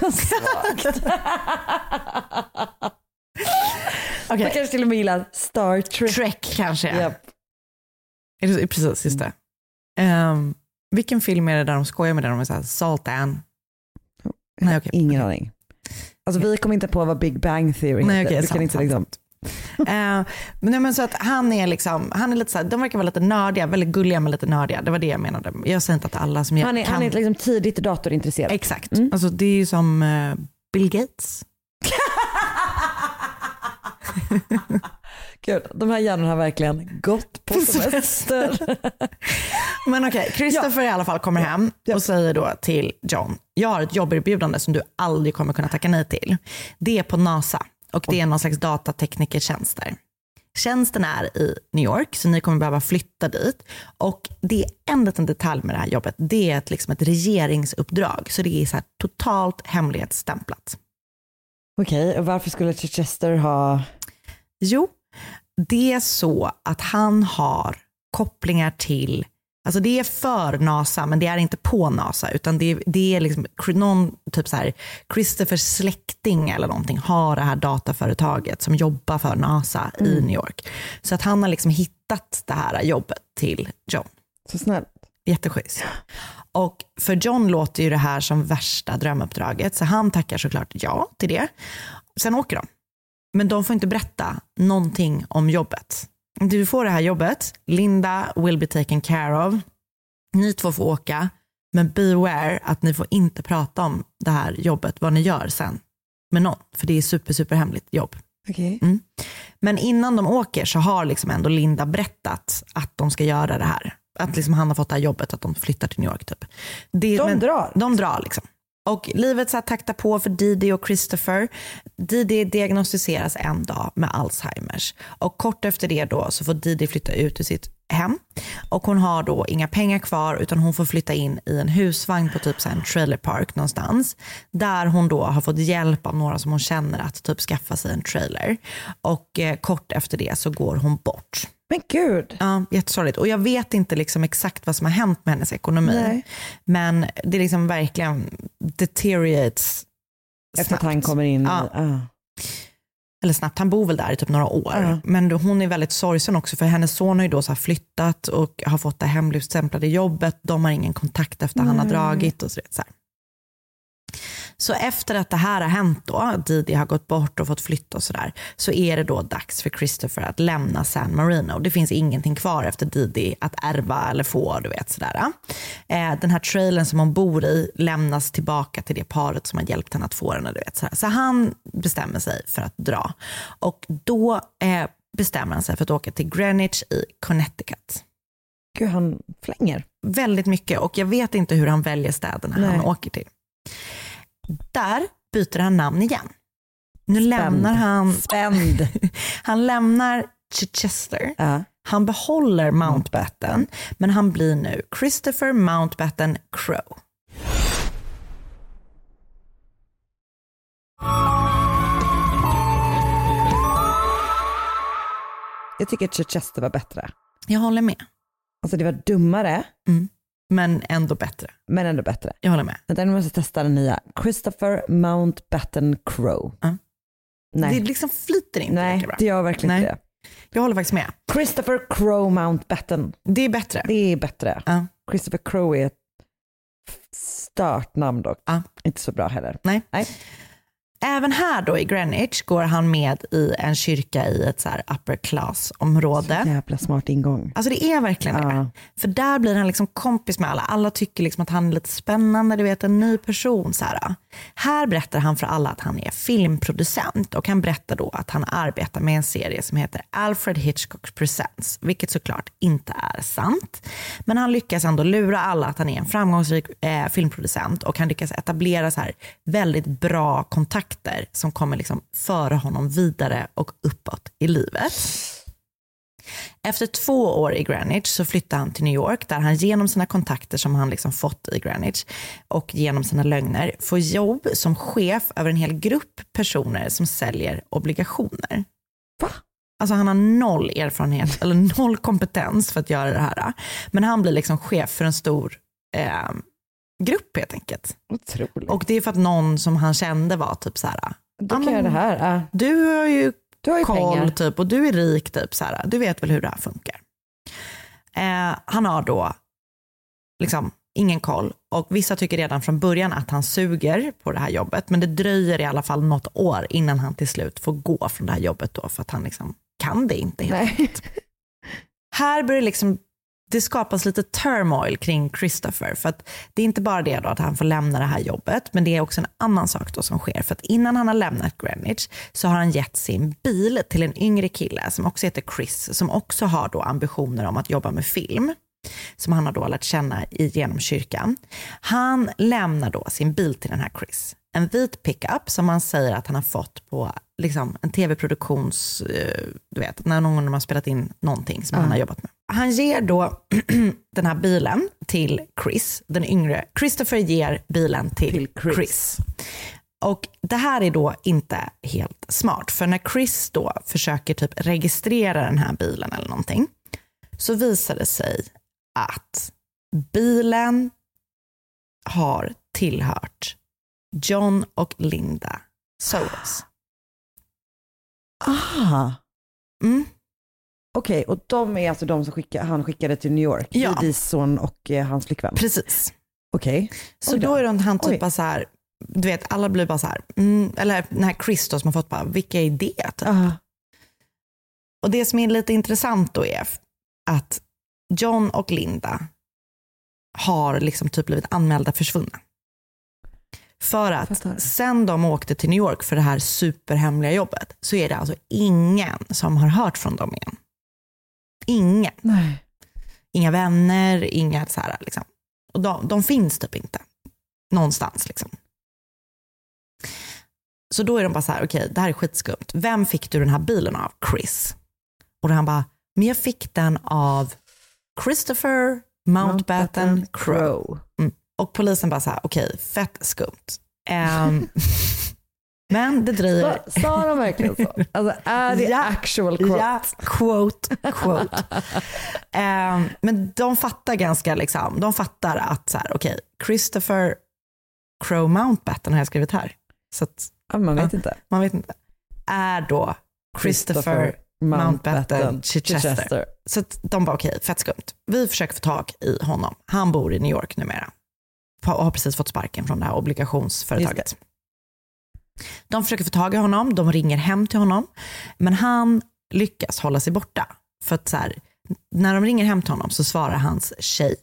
S4: Okay. Man kanske till och med gillar Star Trek.
S3: Trek kanske.
S4: Yep.
S3: Precis, just det. Um, vilken film är det där de skojar med, där de är så här, Saltan? Nej, okay.
S4: Ingen aning. Alltså vi kom inte på vad Big Bang Theory heter.
S3: Nej, okay,
S4: du kan inte liksom...
S3: uh, men, men så att han är liksom, han är lite så här, de verkar vara lite nördiga, väldigt gulliga men lite nördiga. Det var det jag menade. Jag säger inte att alla som jag
S4: han är,
S3: kan...
S4: Han är liksom tidigt datorintresserad.
S3: Exakt. Mm. Alltså det är ju som uh, Bill Gates.
S4: Gud, de här hjärnorna har verkligen gått på semester.
S3: Men okej, okay, Christopher ja. i alla fall kommer hem ja. och säger då till John: jag har ett jobberbjudande som du aldrig kommer kunna tacka nej till. Det är på NASA, och det är någon slags datateknikertjänst där. Tjänsten är i New York, så ni kommer behöva flytta dit. Och det är en liten detalj med det här jobbet. Det är ett, liksom ett regeringsuppdrag, så det är så här totalt hemlighetsstämplat.
S4: Okej, okay, och varför skulle Chichester ha...
S3: Jo, det är så att han har kopplingar till, alltså det är för NASA men det är inte på NASA, utan det är, det är liksom någon typ så här Christophers släkting eller någonting har det här dataföretaget som jobbar för NASA mm. i New York. Så att han har liksom hittat det här jobbet till John.
S4: Så snällt.
S3: Jätteschysst. Och för John låter ju det här som värsta drömuppdraget, så han tackar såklart ja till det. Sen åker de. Men de får inte berätta någonting om jobbet. Du får det här jobbet. Linda will be taken care of. Ni två får åka. Men beware att ni får inte prata om det här jobbet, vad ni gör sen med någon. För det är super, super hemligt jobb. Okej.
S4: Mm. Men innan de åker så har liksom ändå Linda berättat att de ska göra det här. Att liksom han har fått det här jobbet, att de flyttar till New York typ. Det,
S3: De
S4: men,
S3: drar.
S4: De drar liksom. Och livet så här taktar på för Didi och Christopher. Didi diagnostiseras en dag med Alzheimers. Och kort efter det då så får Didi flytta ut ur sitt hem. Och hon har då inga pengar kvar utan hon får flytta in i en husvagn på typ så här en trailer park någonstans. Där hon då har fått hjälp av några som hon känner att typ skaffa sig en trailer. Och eh, kort efter det så går hon bort.
S3: Men gud.
S4: Ja, jättesorgligt. Och jag vet inte liksom exakt vad som har hänt med hennes ekonomi.
S3: Nej.
S4: Men det är liksom verkligen deteriorates
S3: Efter
S4: snabbt.
S3: att han kommer in.
S4: Ja.
S3: Ah.
S4: Eller snabbt, han bor väl där i typ några år.
S3: Ja.
S4: Men hon är väldigt sorgsen också för hennes son har ju då så här flyttat och har fått det hemligstämplade jobbet. De har ingen kontakt efter
S3: Nej.
S4: han har dragit och så, så här. Så efter att det här har hänt då, Didi har gått bort och fått flytta och sådär, så är det då dags för Christopher att lämna San Marino. Det finns ingenting kvar efter Didi att ärva eller få, du vet sådär. Eh, den här trailern som hon bor i lämnas tillbaka till det paret som har hjälpt henne att få den, du vet sådär. Så han bestämmer sig för att dra. Och då eh, bestämmer han sig för att åka till Greenwich i Connecticut.
S3: Gud, han flänger.
S4: Väldigt mycket, och jag vet inte hur han väljer städerna
S3: Nej.
S4: han åker till. Där byter han namn igen. Nu
S3: Spänd.
S4: lämnar han
S3: Spänd.
S4: han lämnar Chichester.
S3: Ja.
S4: Han behåller Mountbatten, men han blir nu Christopher Mountbatten Crowe.
S3: Jag tycker att Chichester var bättre.
S4: Jag håller med.
S3: Alltså det var dummare,
S4: Mm. Men ändå bättre.
S3: men ändå bättre.
S4: Jag håller med.
S3: Men nu måste jag testa den nya. Christopher Mountbatten Crowe.
S4: Ja.
S3: Nej,
S4: Det liksom flyter inte
S3: Nej
S4: lika bra.
S3: det gör verkligen
S4: Nej.
S3: inte det.
S4: Jag håller faktiskt med.
S3: Christopher Crowe Mountbatten.
S4: Det är bättre.
S3: Det är bättre.
S4: Ja.
S3: Christopher Crowe är ett stört namn dock.
S4: Ja.
S3: Inte så bra heller.
S4: Nej.
S3: Nej.
S4: Även här då i Greenwich går han med i en kyrka i ett så här upper class område.
S3: Jävla smart ingång.
S4: Alltså det är verkligen det.
S3: Ja.
S4: För där blir han liksom kompis med alla. Alla tycker liksom att han är lite spännande, du vet, en ny person. Så här. Här berättar han för alla att han är filmproducent. Och han berättar då att han arbetar med en serie som heter Alfred Hitchcock Presents. Vilket såklart inte är sant. Men han lyckas ändå lura alla att han är en framgångsrik eh, filmproducent. Och han lyckas etablera så här väldigt bra kontakter som kommer liksom föra honom vidare och uppåt i livet. Efter två år i Greenwich så flyttar han till New York där han genom sina kontakter som han liksom fått i Greenwich och genom sina lögner får jobb som chef över en hel grupp personer som säljer obligationer.
S3: Va?
S4: Alltså han har noll erfarenhet eller noll kompetens för att göra det här. Men han blir liksom chef för en stor eh, grupp helt enkelt.
S3: Otroligt.
S4: Och det är för att någon som han kände var typ så här.
S3: då kan jag det här. Ja.
S4: Du har ju
S3: Du har ju
S4: koll
S3: pengar.
S4: typ och du är rik typ så här. Du vet väl hur det här funkar. Eh, han har då liksom ingen koll och vissa tycker redan från början att han suger på det här jobbet, men det dröjer i alla fall något år innan han till slut får gå från det här jobbet då för att han liksom kan det inte helt
S3: Nej.
S4: enkelt. Här börjar liksom det skapas lite turmoil kring Christopher, för att det är inte bara det då att han får lämna det här jobbet, men det är också en annan sak då som sker, för att innan han har lämnat Greenwich så har han gett sin bil till en yngre kille som också heter Chris, som också har då ambitioner om att jobba med film, som han har då lärt känna genom kyrkan. Han lämnar då sin bil till den här Chris. En vit pickup som han säger att han har fått på liksom en tv-produktions, du vet, när någon har spelat in någonting som uh. han har jobbat med. Han ger då den här bilen till Chris, den yngre. Christopher ger bilen till, till Chris. Chris. Och det här är då inte helt smart, för när Chris då försöker typ registrera den här bilen eller någonting, så visar det sig att bilen har tillhört John och Linda Soros.
S3: Ah.
S4: Mm.
S3: Okej, okay, och de är alltså de som skicka, han skickade till New York.
S4: Ja.
S3: Didis son och eh, hans flickvän.
S4: Precis.
S3: Okej. Okay.
S4: Så då. då är det han typ bara så här, du vet, alla blir bara så här, mm, eller den här Chris då, som har fått bara, vilka är det? Typ.
S3: Uh.
S4: Och det som är lite intressant då är att John och Linda har liksom typ blivit anmälda försvunna.
S3: För att
S4: Fattar.
S3: sen de åkte till New York för det här superhemliga jobbet så är det alltså ingen som har hört från dem igen. Ingen.
S4: Nej.
S3: Inga vänner, inga så här liksom. Och de, de finns typ inte någonstans liksom. Så då är de bara så här, okej, okay, det här är skitskumt. Vem fick du den här bilen av? Chris. Och då han bara, men jag fick den av Christopher Mountbatten, Mountbatten Crowe. Mm. Och polisen bara så här, okej, okay, fett skumt. Um, men det dröjer.
S4: Sa, sa de verkligen så? Alltså är det
S3: ja,
S4: actual quote?
S3: Ja, quote, quote. um, men de fattar ganska liksom, de fattar att så här, okej, okay, Christopher Crowe Mountbatten har jag skrivit här. Så att,
S4: ja, man vet
S3: ja,
S4: inte.
S3: Man vet inte. Är då Christopher, Christopher Mountbatten, Mountbatten Chichester. Chichester. Så att de bara okej, okay, fett skumt. Vi försöker få tag i honom. Han bor i New York numera. Och har precis fått sparken från det här obligationsföretaget. De försöker få tag i honom. De ringer hem till honom. Men han lyckas hålla sig borta. För att så här, när de ringer hem till honom så svarar hans tjej.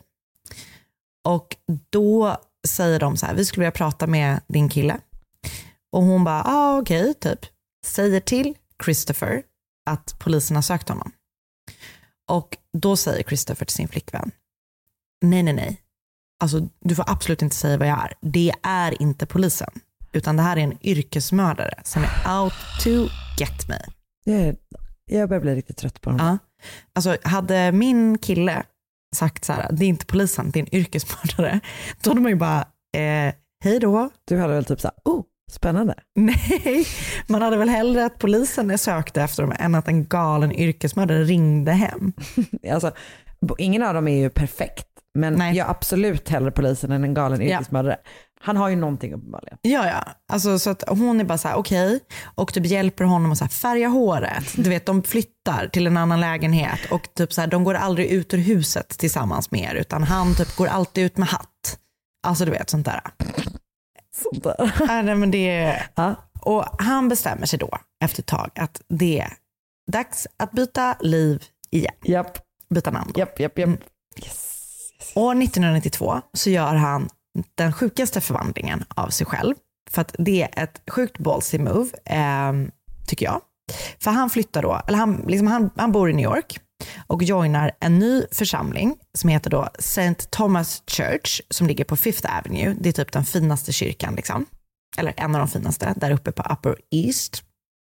S3: Och då säger de så här, vi skulle vilja prata med din kille. Och hon bara, ah, okej, okay, typ. Säger till Christopher att polisen har sökt honom. Och då säger Christopher till sin flickvän, nej, nej, nej. Alltså, du får absolut inte säga vad jag är. Det är inte polisen. Utan det här är en yrkesmördare som är out to get me.
S4: Jag, jag börjar bli riktigt trött på honom.
S3: Ja. Alltså, hade min kille sagt så här, det är inte polisen, det är en yrkesmördare. Då hade man ju bara, eh, hej då.
S4: Du hade väl typ så här, oh, spännande.
S3: Nej, man hade väl hellre att polisen sökte efter dem än att en galen yrkesmördare ringde hem.
S4: Alltså, ingen av dem är ju perfekt. Men Nej. jag absolut hellre polisen än en galen yrkesmördare. Ja. Han har ju någonting uppenbarligen.
S3: Ja, ja. Alltså, så att hon är bara så här, okej. Okay, och typ hjälper honom att så här färga håret. Du vet, de flyttar till en annan lägenhet. Och typ så här, de går aldrig ut ur huset tillsammans med er. Utan han typ går alltid ut med hatt. Alltså du vet, sånt där.
S4: Sånt där.
S3: Nej, men det, ja. Och han bestämmer sig då efter ett tag att det är dags att byta liv igen.
S4: Japp.
S3: Byta namn.
S4: Japp, japp, japp.
S3: Mm. Yes. År nittonhundranittiotvå så gör han den sjukaste förvandlingen av sig själv. För att det är ett sjukt ballsy move, eh, tycker jag. För han flyttar då, eller han, liksom han, han bor i New York och joinar en ny församling som heter då Saint Thomas Church som ligger på Fifth Avenue. Det är typ den finaste kyrkan liksom. Eller en av de finaste, där uppe på Upper East.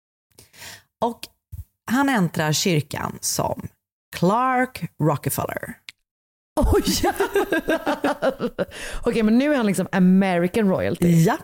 S3: Och han äntrar kyrkan som Clark Rockefeller.
S4: Oj, oh, okej, okay, men nu är han liksom American royalty.
S3: Ja.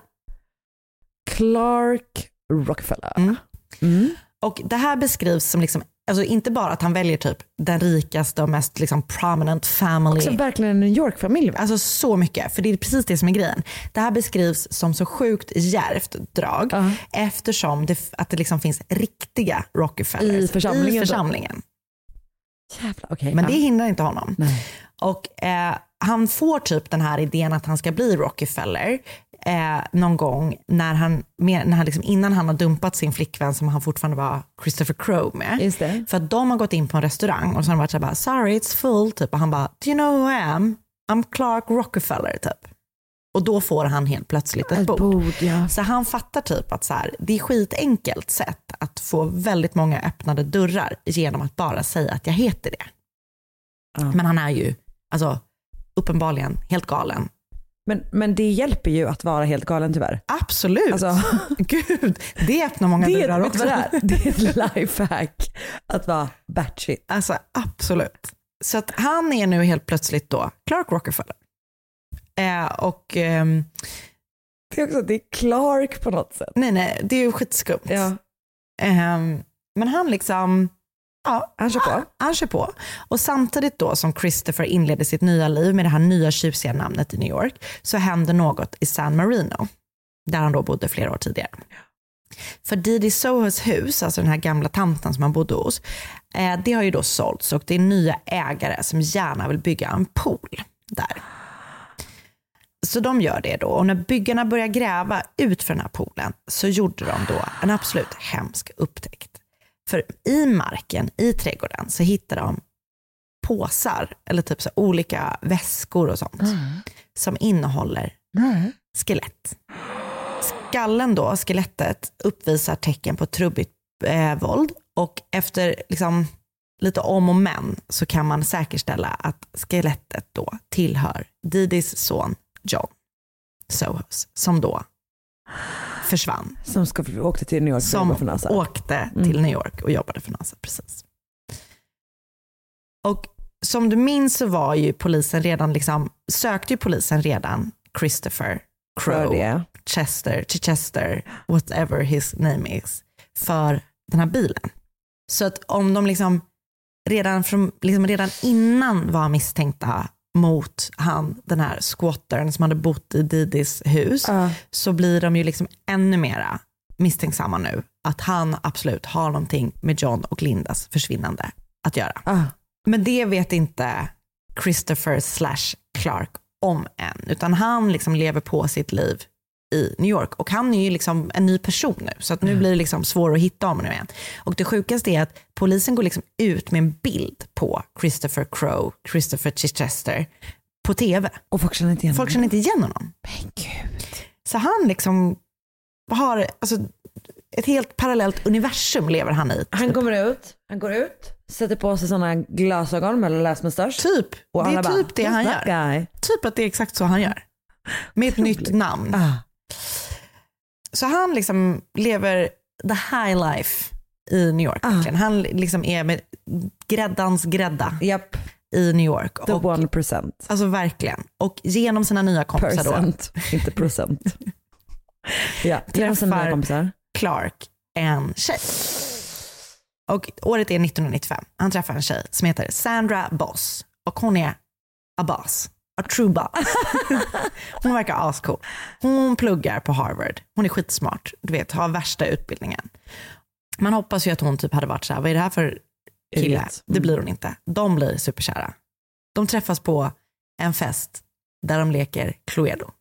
S4: Clark Rockefeller.
S3: Mm.
S4: Mm.
S3: Och det här beskrivs som liksom, alltså inte bara att han väljer typ den rikaste och mest liksom prominent family.
S4: Också verkligen en New York-familj.
S3: Alltså så mycket, för det är precis det som är grejen. Det här beskrivs som så sjukt djärvt drag uh-huh. eftersom det, att det liksom finns riktiga Rockefellers
S4: i församlingen.
S3: I församlingen.
S4: Jävla, okay,
S3: Men
S4: ja.
S3: det hindrar inte honom.
S4: Nej.
S3: Och eh, han får typ den här idén att han ska bli Rockefeller eh, någon gång när han, med, när han liksom, innan han har dumpat sin flickvän som han fortfarande var Christopher Crowe med.
S4: Just det.
S3: För att de har gått in på en restaurang och så har de varit så här bara, sorry it's full typ. Och han bara, do you know who I am? I'm Clark Rockefeller typ. Och då får han helt plötsligt ett, ett bord.
S4: bord ja.
S3: Så han fattar typ att så här, det är skitenkelt sätt att få väldigt många öppnade dörrar genom att bara säga att jag heter det. Ja. Men han är ju alltså uppenbarligen helt galen.
S4: Men, men det hjälper ju att vara helt galen tyvärr.
S3: Absolut.
S4: Alltså,
S3: Gud, det öppnar många
S4: det,
S3: dörrar också.
S4: Det är, det är ett lifehack att vara batshit.
S3: Alltså absolut. Så att han är nu helt plötsligt då Clark Rockefeller. Eh, och ehm,
S4: det är också det är Clark på något sätt.
S3: Nej, nej, det är ju skitskumt.
S4: Ja.
S3: Eh, men han liksom
S4: ja, han kör på.
S3: Han, han kör på. Och samtidigt då som Christopher inledde sitt nya liv med det här nya tjusiga namnet i New York så hände något i San Marino där han då bodde flera år tidigare. För Didi Sohos hus, alltså den här gamla tanten som han bodde hos, eh, det har ju då sålts och det är nya ägare som gärna vill bygga en pool där. Så de gör det då. Och när byggarna börjar gräva ut för den här poolen så gjorde de då en absolut hemsk upptäckt. För i marken, i trädgården, så hittar de påsar eller typ så olika väskor och sånt mm. som innehåller
S4: mm.
S3: skelett. Skallen då, skelettet, uppvisar tecken på trubbigt eh, våld. Och efter liksom lite om och men så kan man säkerställa att skelettet då tillhör Didis son John Sohos, som då försvann.
S4: Som ska, åkte till New York
S3: som
S4: för NASA.
S3: åkte till
S4: Mm.
S3: New York och jobbade för NASA, precis. Och som du minns så var ju polisen redan liksom, sökte ju polisen redan Christopher Crowe,
S4: det.
S3: Chester, Chichester, whatever his name is, för den här bilen. Så att om de liksom redan, från, liksom redan innan var misstänkta mot han, den här squattern som hade bott i Didis hus,
S4: Uh.
S3: så blir de ju liksom ännu mera misstänksamma nu att han absolut har någonting med John och Lindas försvinnande att göra.
S4: Uh.
S3: Men det vet inte Christopher slash Clark om än, utan han liksom lever på sitt liv i New York, och han är ju liksom en ny person nu, så att nu blir det liksom svårt att hitta honom nu igen. Och det sjukaste är att polisen går liksom ut med en bild på Christopher Crowe, Christopher Chichester på tv.
S4: Och folk känner inte igen
S3: Folk känner inte igen honom.
S4: Men gud.
S3: Så han liksom har alltså, ett helt parallellt universum lever han i.
S4: Han kommer ut, han går ut, sätter på sig sådana glasögon med läsmustasch.
S3: Typ,
S4: Och
S3: det är
S4: alla bara,
S3: typ det han
S4: "Who's
S3: gör.
S4: that guy?"
S3: Typ att det är exakt så han gör. Med ett nytt namn.
S4: Ah.
S3: Så han liksom lever the high life i New York.
S4: Ah.
S3: verkligen. Han liksom är med gräddans grädda
S4: Japp,
S3: i New York.
S4: the
S3: Och,
S4: one percent.
S3: alltså verkligen. Och genom sina nya kompisar då,
S4: Percent, inte procent. Ja, genom sina nya
S3: Träffar-
S4: kompisar.
S3: Clark en tjej. Och året är nittonhundranittiofem. Han träffar en tjej som heter Sandra Boss. Och hon är a boss. A true boss. Hon verkar ascool. Hon pluggar på Harvard. Hon är skitsmart. Du vet, har värsta utbildningen. Man hoppas ju att hon typ hade varit så här, vad är det här för kille?
S4: Idiot.
S3: Det blir hon inte. De blir superkära. De träffas på en fest där de leker Cluedo.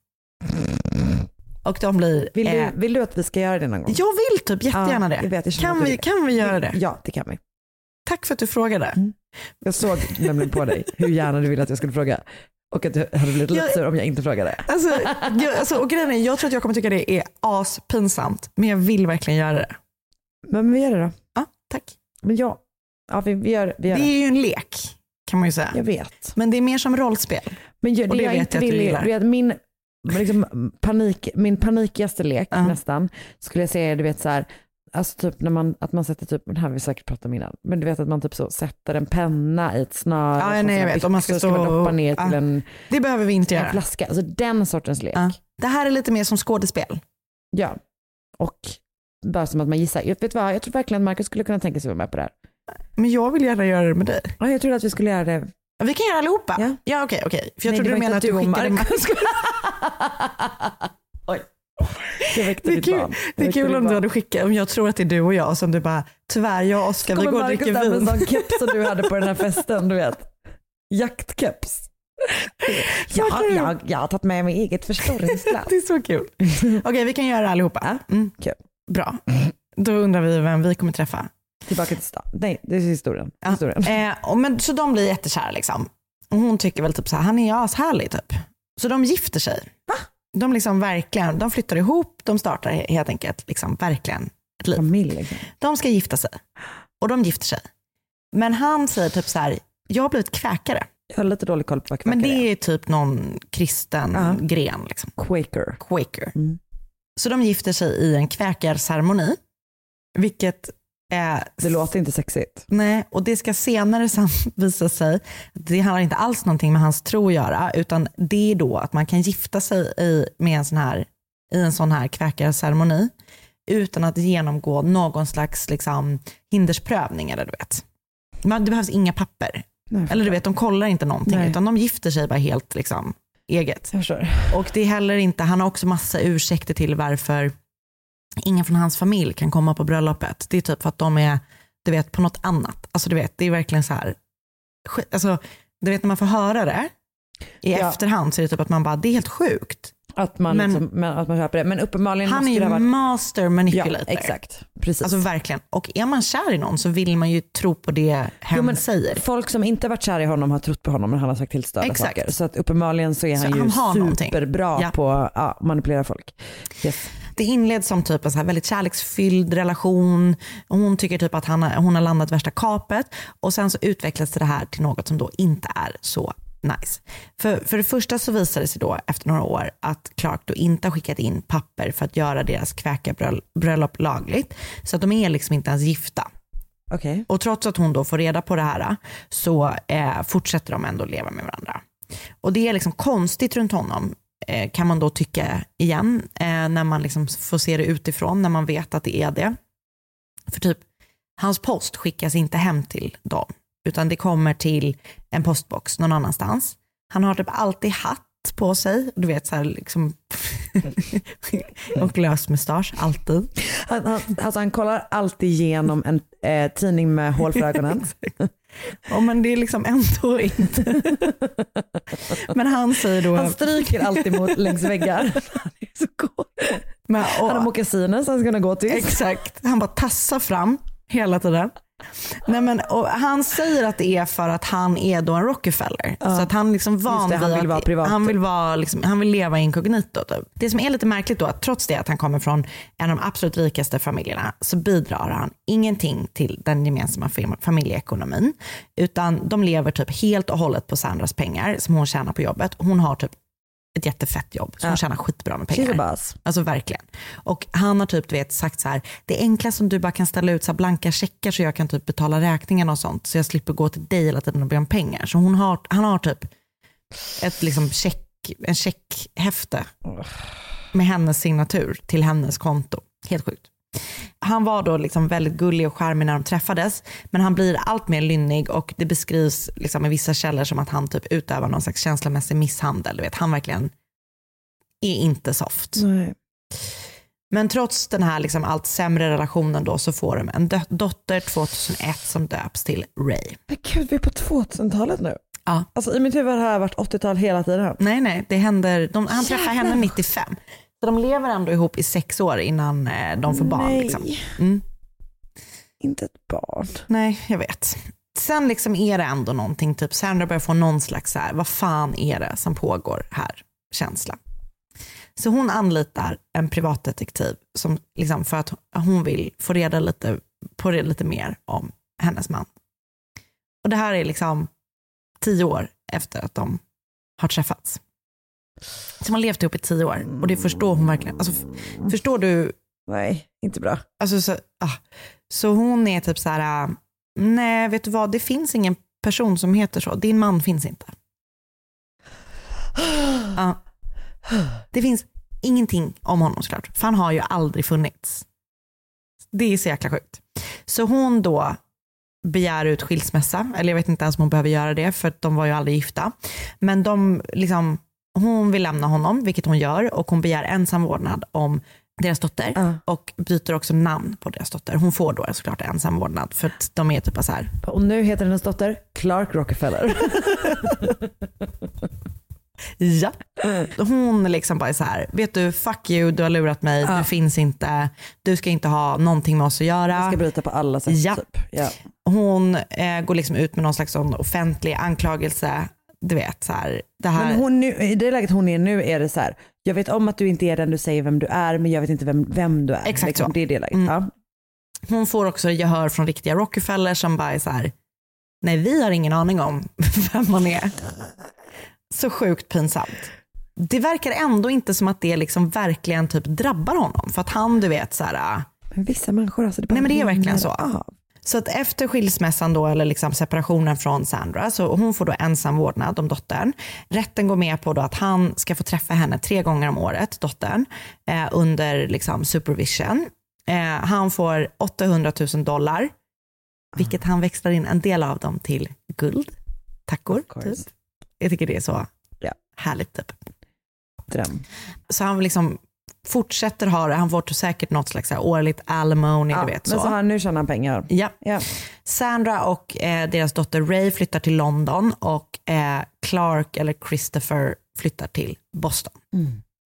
S3: Och de blir...
S4: Vill,
S3: eh,
S4: du, vill du att vi ska göra det någon gång?
S3: jag vill typ jättegärna
S4: Ja,
S3: det.
S4: jag vet, jag känner
S3: kan,
S4: att du
S3: vi,
S4: vill.
S3: kan vi göra det?
S4: Ja, det kan vi.
S3: Tack för att du frågade.
S4: Mm. Jag såg nämligen på dig hur gärna du ville att jag skulle fråga. Och att du hade blivit lite
S3: Jag-
S4: sur om jag inte frågade.
S3: Alltså, jag, alltså, och grejen är, jag tror att jag kommer tycka det är aspinsamt, men jag vill verkligen göra det.
S4: Men vi gör det då.
S3: Ja, tack.
S4: Men ja, ja vi, vi gör, vi gör
S3: Det
S4: det.
S3: är ju en lek, kan man ju säga.
S4: Jag vet.
S3: Men det är mer som rollspel.
S4: Men jag,
S3: Och
S4: det
S3: det
S4: jag
S3: vet
S4: inte
S3: jag att du
S4: vill
S3: gillar.
S4: är, du vet, min, liksom, panik, min panikigaste lek
S3: Ja.
S4: nästan skulle jag säga, du vet så här, alltså typ när man, att man sätter typ, det här har vi säkert pratat om innan, men du vet att man typ så sätter en penna i ett snöre.
S3: Ja,
S4: och
S3: nej, jag
S4: så
S3: vet. Om man ska
S4: byxor
S3: stå
S4: man doppa
S3: och-
S4: ner till
S3: ja.
S4: en,
S3: Det behöver vi inte
S4: en
S3: göra.
S4: flaska. Alltså den sortens lek.
S3: Ja. Det här är lite mer som skådespel.
S4: Ja. Och bara som att man gissar. Jag vet vad, jag tror verkligen att Marcus skulle kunna tänka sig vara med på det här.
S3: Men jag vill gärna göra det med dig.
S4: Ja, jag tror att vi skulle göra det.
S3: Ja, vi kan göra allihopa.
S4: Ja.
S3: Ja, okej, okej. För jag
S4: Nej,
S3: trodde
S4: det
S3: du
S4: var
S3: menade
S4: inte
S3: att du
S4: och
S3: skickade...
S4: Marcus. Oj. Jag väckte
S3: Det är
S4: ditt
S3: kul,
S4: barn.
S3: det är
S4: Jag
S3: kul
S4: väckte
S3: om
S4: ditt
S3: du
S4: barn.
S3: hade skickat, om jag tror att det är du och jag som du bara, tyvärr jag och Oskar, vi
S4: Kommer
S3: går och
S4: Marcus
S3: dricker
S4: där med en
S3: vin.
S4: sån keps som du hade på den här festen, du vet. Jaktkeps. Jag, har- jag, jag har tagit med mig eget förstoringsglas.
S3: Det är så kul. Okej, vi kan göra det allihopa. Mm.
S4: Kul.
S3: Bra. Då undrar vi vem vi kommer träffa.
S4: Tillbaka till stan. Nej, det är historien.
S3: Ja.
S4: historien.
S3: Eh, och men, så de blir jättekära liksom. Och hon tycker väl typ så här, han är ashärlig typ. Så de gifter sig. Va? De liksom verkligen, de flyttar ihop, de startar helt enkelt liksom verkligen ett liv.
S4: Familj liksom.
S3: De ska gifta sig. Och de gifter sig. Men han säger typ så här, jag har blivit kväkare.
S4: Jag har lite dålig koll på vad
S3: Men
S4: kvackare
S3: det är typ någon kristen
S4: Ja.
S3: gren liksom.
S4: Quaker.
S3: Quaker.
S4: Mm.
S3: Så de gifter sig i en kväkarceremoni. Vilket är...
S4: Det låter inte sexigt.
S3: Nej, och det ska senare sen visa sig. Det handlar inte alls någonting med hans tro att göra, utan det är då att man kan gifta sig i, med en sån här, i en sån här kväkarceremoni utan att genomgå någon slags liksom, hindersprövning eller du vet. Man, det behövs inga papper.
S4: Nej,
S3: Eller du vet, de kollar inte någonting,
S4: Nej.
S3: utan de gifter sig bara helt liksom, eget.
S4: Jag förstår.
S3: Och det är heller inte, han har också massa ursäkter till varför ingen från hans familj kan komma på bröllopet. Det är typ för att de är, du vet, på något annat. Alltså du vet, det är verkligen så här, alltså du vet när man får höra det i
S4: Ja.
S3: efterhand så är det typ att man bara, det är helt sjukt.
S4: Att man,
S3: Men-
S4: liksom, men, att man köper det. Men uppenbarligen
S3: Han
S4: måste
S3: är
S4: det
S3: ju
S4: ha varit...
S3: master manipulator.
S4: Ja, exakt. Precis.
S3: Alltså verkligen. Och är man kär i någon så vill man ju tro på det hen
S4: Jo, men
S3: säger.
S4: folk som inte varit kär i honom har trott på honom men han har sagt helt störda
S3: Exakt.
S4: saker. Så att uppenbarligen så är han
S3: Så
S4: ju
S3: han har någonting.
S4: superbra
S3: Ja.
S4: på att ja, manipulera folk. Yes.
S3: Det inleds som typ en så här väldigt kärleksfylld relation. Hon tycker typ att han har, hon har landat värsta kapet. Och sen så utvecklas det här till något som då inte är så nice. För, för det första så visar det sig då efter några år att Clark då inte har skickat in papper för att göra deras kväkarbröllop lagligt. Så att de är liksom inte ens gifta.
S4: Okay.
S3: Och trots att hon då får reda på det här så eh, fortsätter de ändå leva med varandra. Och det är liksom konstigt runt honom eh, kan man då tycka igen eh, när man liksom får se det utifrån, när man vet att det är det. För typ, hans post skickas inte hem till dem utan det kommer till en postbox någon annanstans. Han har typ alltid hatt på sig, du vet så här liksom och lös mustasch, alltid.
S4: Han, han, alltså han kollar alltid igenom en eh, tidning med hål för ögonen.
S3: Ja, men det är liksom ändå inte. Men han säger då...
S4: Han stryker alltid mot längs väggar. Han är så god.
S3: Men, och,
S4: Han har mockasiner som han ska kunna gå till.
S3: exakt, han bara tassar fram hela tiden. Nej, men, och han säger att det är för att han är då en Rockefeller.
S4: Ja.
S3: Så att han liksom van
S4: det, han
S3: vid
S4: vill
S3: att-
S4: vara privat.
S3: Han vill, vara, liksom, han vill leva inkognito. Typ. Det som är lite märkligt då, att trots det att han kommer från en av de absolut rikaste familjerna så bidrar han ingenting till den gemensamma fam- familjeekonomin. Utan de lever typ helt och hållet på Sandras pengar som hon tjänar på jobbet. Hon har typ ett jättefett jobb så
S4: Ja.
S3: hon tjänar skitbra med
S4: She's
S3: pengar.
S4: a boss.
S3: Alltså verkligen. Och han har typ du vet, sagt så här, det är enklast som du bara kan ställa ut så här blanka checkar så jag kan typ betala räkningen och sånt så jag slipper gå till dig hela tiden och be om pengar. Så hon har, han har typ ett liksom check, en checkhäfte med hennes signatur till hennes konto. Helt sjukt. Han var då liksom väldigt gullig och charmig när de träffades, men han blir allt mer lynnig och det beskrivs liksom i vissa källor som att han typ utövar någon slags känslomässig misshandel. Du vet, han verkligen är inte soft.
S4: Nej.
S3: Men trots den här liksom allt sämre relationen då så får de en dö- dotter tjugohundraett som döps till Ray.
S4: Men gud, vi är på tvåtusentalet nu.
S3: Ja.
S4: Alltså i mitt huvud har det här varit åttiotal hela tiden.
S3: Nej, nej, det händer. De, han träffar
S4: Jävlar.
S3: henne nittiofem. Så de lever ändå ihop i sex år innan eh, de får barn.
S4: Nej.
S3: Liksom. Mm.
S4: Inte ett barn.
S3: Nej, jag vet. Sen liksom är det ändå någonting, typ Sandra börjar få någon slags så här, vad fan är det som pågår här, känsla. Så hon anlitar en privatdetektiv som, liksom, för att hon vill få reda lite, på reda lite mer om hennes man. Och det här är liksom tio år efter att de har träffats. Så de har levt ihop i tio år och det förstår hon verkligen. Alltså, f- förstår du?
S4: Nej, inte bra.
S3: Alltså, så, ah. så hon är typ så här, ah, nej vet du vad, det finns ingen person som heter så. Din man finns inte. Ah. Det finns ingenting om honom såklart. För han har ju aldrig funnits. Det är så jäkla sjukt. Så hon då begär ut skilsmässa. Eller jag vet inte ens om hon behöver göra det. För att de var ju aldrig gifta. Men de liksom, hon vill lämna honom. Vilket hon gör. Och hon begär ensam vårdnad om deras dotter.
S4: Ja.
S3: Och byter också namn på deras dotter. Hon får då såklart ensam vårdnad. För att de är typ så här.
S4: Och nu heter hennes dotter Clark Rockefeller.
S3: Ja. Hon liksom bara är så här, vet du, fuck you, du har lurat mig,
S4: Ja.
S3: du finns inte, du ska inte ha någonting med oss att göra.
S4: Jag ska bryta på alla sätt.
S3: Ja.
S4: Typ. Ja.
S3: Hon eh, går liksom ut med någon slags sån offentlig anklagelse, du vet så här, det här.
S4: Men hon nu, i det läget hon är nu är det så här, jag vet om att du inte är den du säger vem du är, men jag vet inte vem, vem du är.
S3: Exakt
S4: liksom,
S3: så.
S4: det är det läget.
S3: Mm.
S4: Ja.
S3: Hon får också gehör från riktiga Rockefeller som bara är så här, nej vi har ingen aning om vem man är. Så sjukt pinsamt. Det verkar ändå inte som att det liksom verkligen typ drabbar honom. För att han, du vet så här.
S4: Men vissa människor, alltså det bara
S3: Nej, men det är verkligen
S4: rinner
S3: så.
S4: av.
S3: Så att efter skilsmässan då, eller liksom separationen från Sandra, så hon får då ensam vårdnad om dottern. Rätten går med på då att han ska få träffa henne tre gånger om året, dottern, eh, under liksom supervision. Eh, han får åttahundratusen dollar, vilket han växlar in en del av dem till guld, tackor.
S4: Of course.
S3: Typ. Jag tycker det är så
S4: Ja.
S3: härligt typ.
S4: Dröm.
S3: Så han liksom fortsätter ha det, han får säkert något slags så här årligt alimony,
S4: Ja,
S3: du vet
S4: men
S3: så.
S4: så han, nu tjänar han pengar.
S3: Ja.
S4: Ja.
S3: Sandra och eh, deras dotter Ray flyttar till London och eh, Clark eller Christopher flyttar till Boston.
S4: Mm.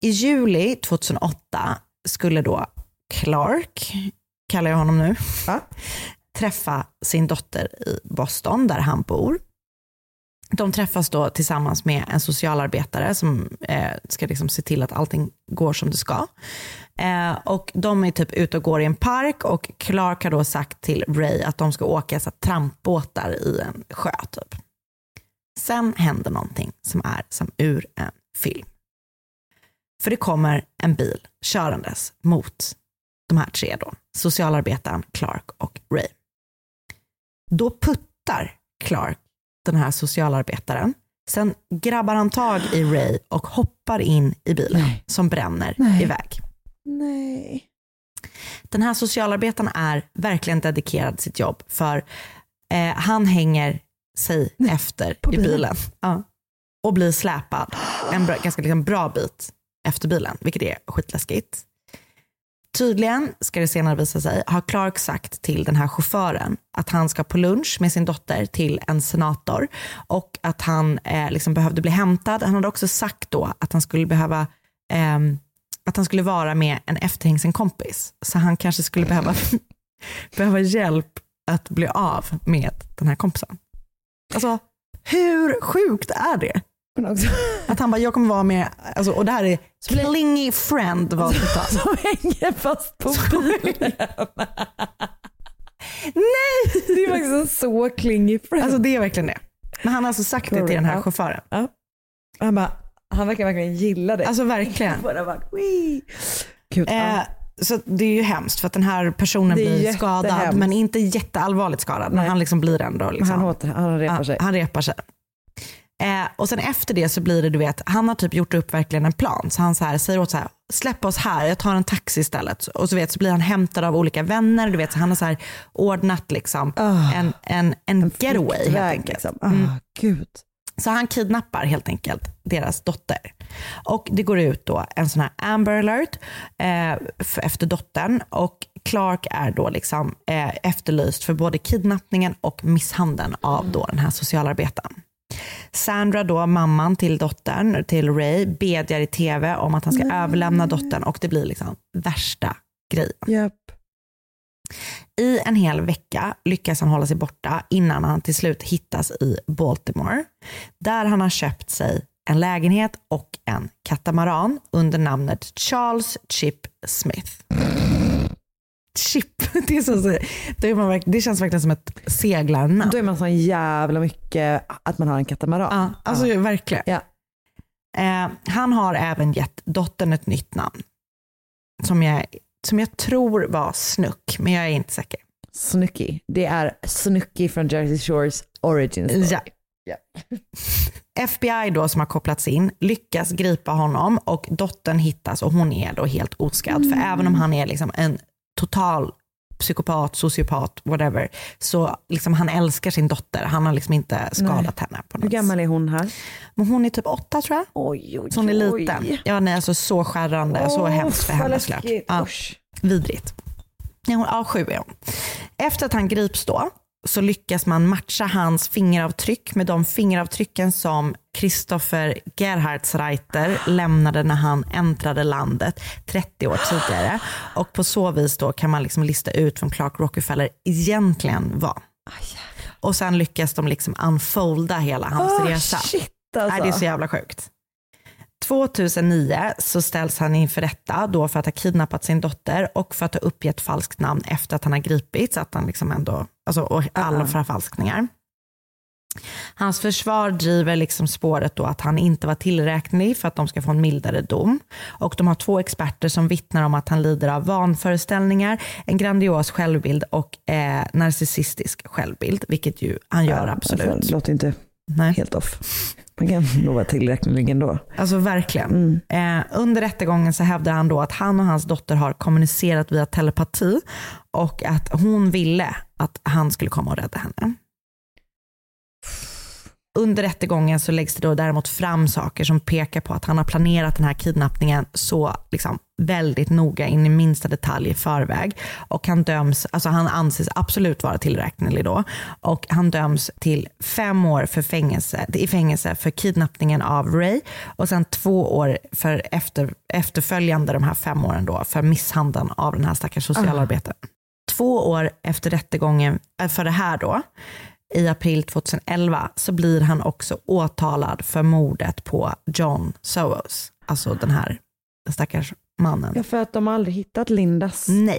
S3: I juli tjugohundraåtta skulle då Clark, kallar jag honom nu,
S4: Va?
S3: träffa sin dotter i Boston där han bor. De träffas då tillsammans med en socialarbetare som eh, ska liksom se till att allting går som det ska. Eh, och de är typ ute och går i en park och Clark har då sagt till Ray att de ska åka så trampbåtar i en sjö typ. Sen händer någonting som är som ur en film. För det kommer en bil körandes mot de här tre då. Socialarbetaren, Clark och Ray. Då puttar Clark den här socialarbetaren. Sen grabbar han tag i Ray och hoppar in i bilen. Nej. Som bränner Nej. iväg.
S4: Nej.
S3: Den här socialarbetaren är verkligen dedikerad sitt jobb för eh, han hänger sig Nej. efter På i bilen, bilen. Ja. Och blir släpad en bra, ganska liksom bra bit efter bilen, vilket är skitläskigt. Tydligen, ska det senare visa sig, har Clark sagt till den här chauffören att han ska på lunch med sin dotter till en senator och att han eh, liksom behövde bli hämtad. Han hade också sagt då att han skulle behöva eh, att han skulle vara med en efterhängsen kompis. Så han kanske skulle behöva, behöva hjälp att bli av med den här kompisen. Alltså, hur sjukt är det?
S4: Också.
S3: Att han bara, jag kommer vara med, alltså, och det här är clingy friend var
S4: som, som hänger fast på bilen.
S3: Nej!
S4: Det är faktiskt en så clingy friend.
S3: Alltså det är verkligen det. Men han har alltså sagt det till den här chauffören.
S4: Ja. Han bara, han verkar verkligen gilla det.
S3: Alltså verkligen.
S4: Bara, Gud,
S3: eh,
S4: ja.
S3: Så det är ju hemskt för att den här personen blir skadad, men inte jätteallvarligt skadad. Men han liksom blir ändå liksom,
S4: han, åter, han repar sig.
S3: Han, han repar sig. Eh, och sen efter det så blir det, du vet, han har typ gjort upp verkligen en plan. Så han så här, säger åt så här, släpp oss här, jag tar en taxi istället. Och så, vet, så blir han hämtad av olika vänner. Du vet, så han har så här ordnat liksom oh, en, en, en, en getaway helt enkelt. Liksom.
S4: Oh, mm. Gud.
S3: Så han kidnappar helt enkelt deras dotter. Och det går ut då en sån här Amber alert eh, för, efter dottern. Och Clark är då liksom eh, efterlyst för både kidnappningen och misshandeln av då den här socialarbetaren. Sandra då, mamman till dottern, till Ray, bedjar i tv om att han ska Nej. överlämna dottern och det blir liksom värsta grejen.
S4: Yep.
S3: I en hel vecka lyckas han hålla sig borta innan han till slut hittas i Baltimore. Där han har köpt sig en lägenhet och en katamaran under namnet Charles Chip Smith. Chip, det, är så, det, är man, det känns verkligen som ett seglarnamn.
S4: Då är man så jävla mycket att man har en katamaran.
S3: Ja, alltså ja. verkligen.
S4: Ja.
S3: Eh, han har även gett dottern ett nytt namn. Som jag, som jag tror var Snook, men jag är inte säker.
S4: Snooki, det är Snooki från Jersey Shores origin story.
S3: Ja. Ja. F B I då som har kopplats in lyckas gripa honom och dottern hittas och hon är då helt oskadd. Mm. För även om han är liksom en total psykopat, sociopat, whatever, så liksom han älskar sin dotter. Han har liksom inte skadat nej. henne på något.
S4: Hur gammal är hon här?
S3: Men hon är typ åtta tror jag.
S4: Oj, oj,
S3: så hon är liten. Ja, nej, alltså så skärrande, oh, så hemskt för hennes lök. Ja, vidrigt. Ja, hon, ja, sju är hon. Efter att han grips då så lyckas man matcha hans fingeravtryck med de fingeravtrycken som Christopher Gerhardsreiter lämnade när han äntrade landet trettio år tidigare. Och på så vis då kan man liksom lista ut vem Clark Rockefeller egentligen var. Och sen lyckas de liksom unfolda hela hans oh, resa.
S4: Shit, alltså.
S3: Nej, det är så jävla sjukt. tjugohundranio så ställs han inför rätta då för att ha kidnappat sin dotter och för att ha uppgett falskt namn efter att han har gripits, att han liksom ändå, alltså, och alla uh-huh. förfalskningar. Hans försvar driver liksom spåret då att han inte var tillräknelig för att de ska få en mildare dom. Och de har två experter som vittnar om att han lider av vanföreställningar, en grandios självbild och eh, narcissistisk självbild, vilket ju han gör ja, absolut.
S4: Alltså, det låter inte Nej. helt off. Man kan nog vara tillräcklig ändå.
S3: Alltså verkligen. Mm. Eh, under rättegången så hävdar han då att han och hans dotter har kommunicerat via telepati och att hon ville att han skulle komma och rädda henne. Under rättegången så läggs det då däremot fram saker som pekar på att han har planerat den här kidnappningen så liksom väldigt noga in i minsta detalj i förväg. Och han döms, alltså han anses absolut vara tillräknelig då. Och han döms till fem år för fängelse, i fängelse för kidnappningen av Ray. Och sen två år för efter, efterföljande de här fem åren då för misshandeln av den här stackars socialarbetaren. Uh. Två år efter rättegången för det här då, i april tjugoelva, så blir han också åtalad för mordet på John Sowers. Alltså den här stackars mannen.
S4: Ja, för att de aldrig hittat Lindas.
S3: Nej.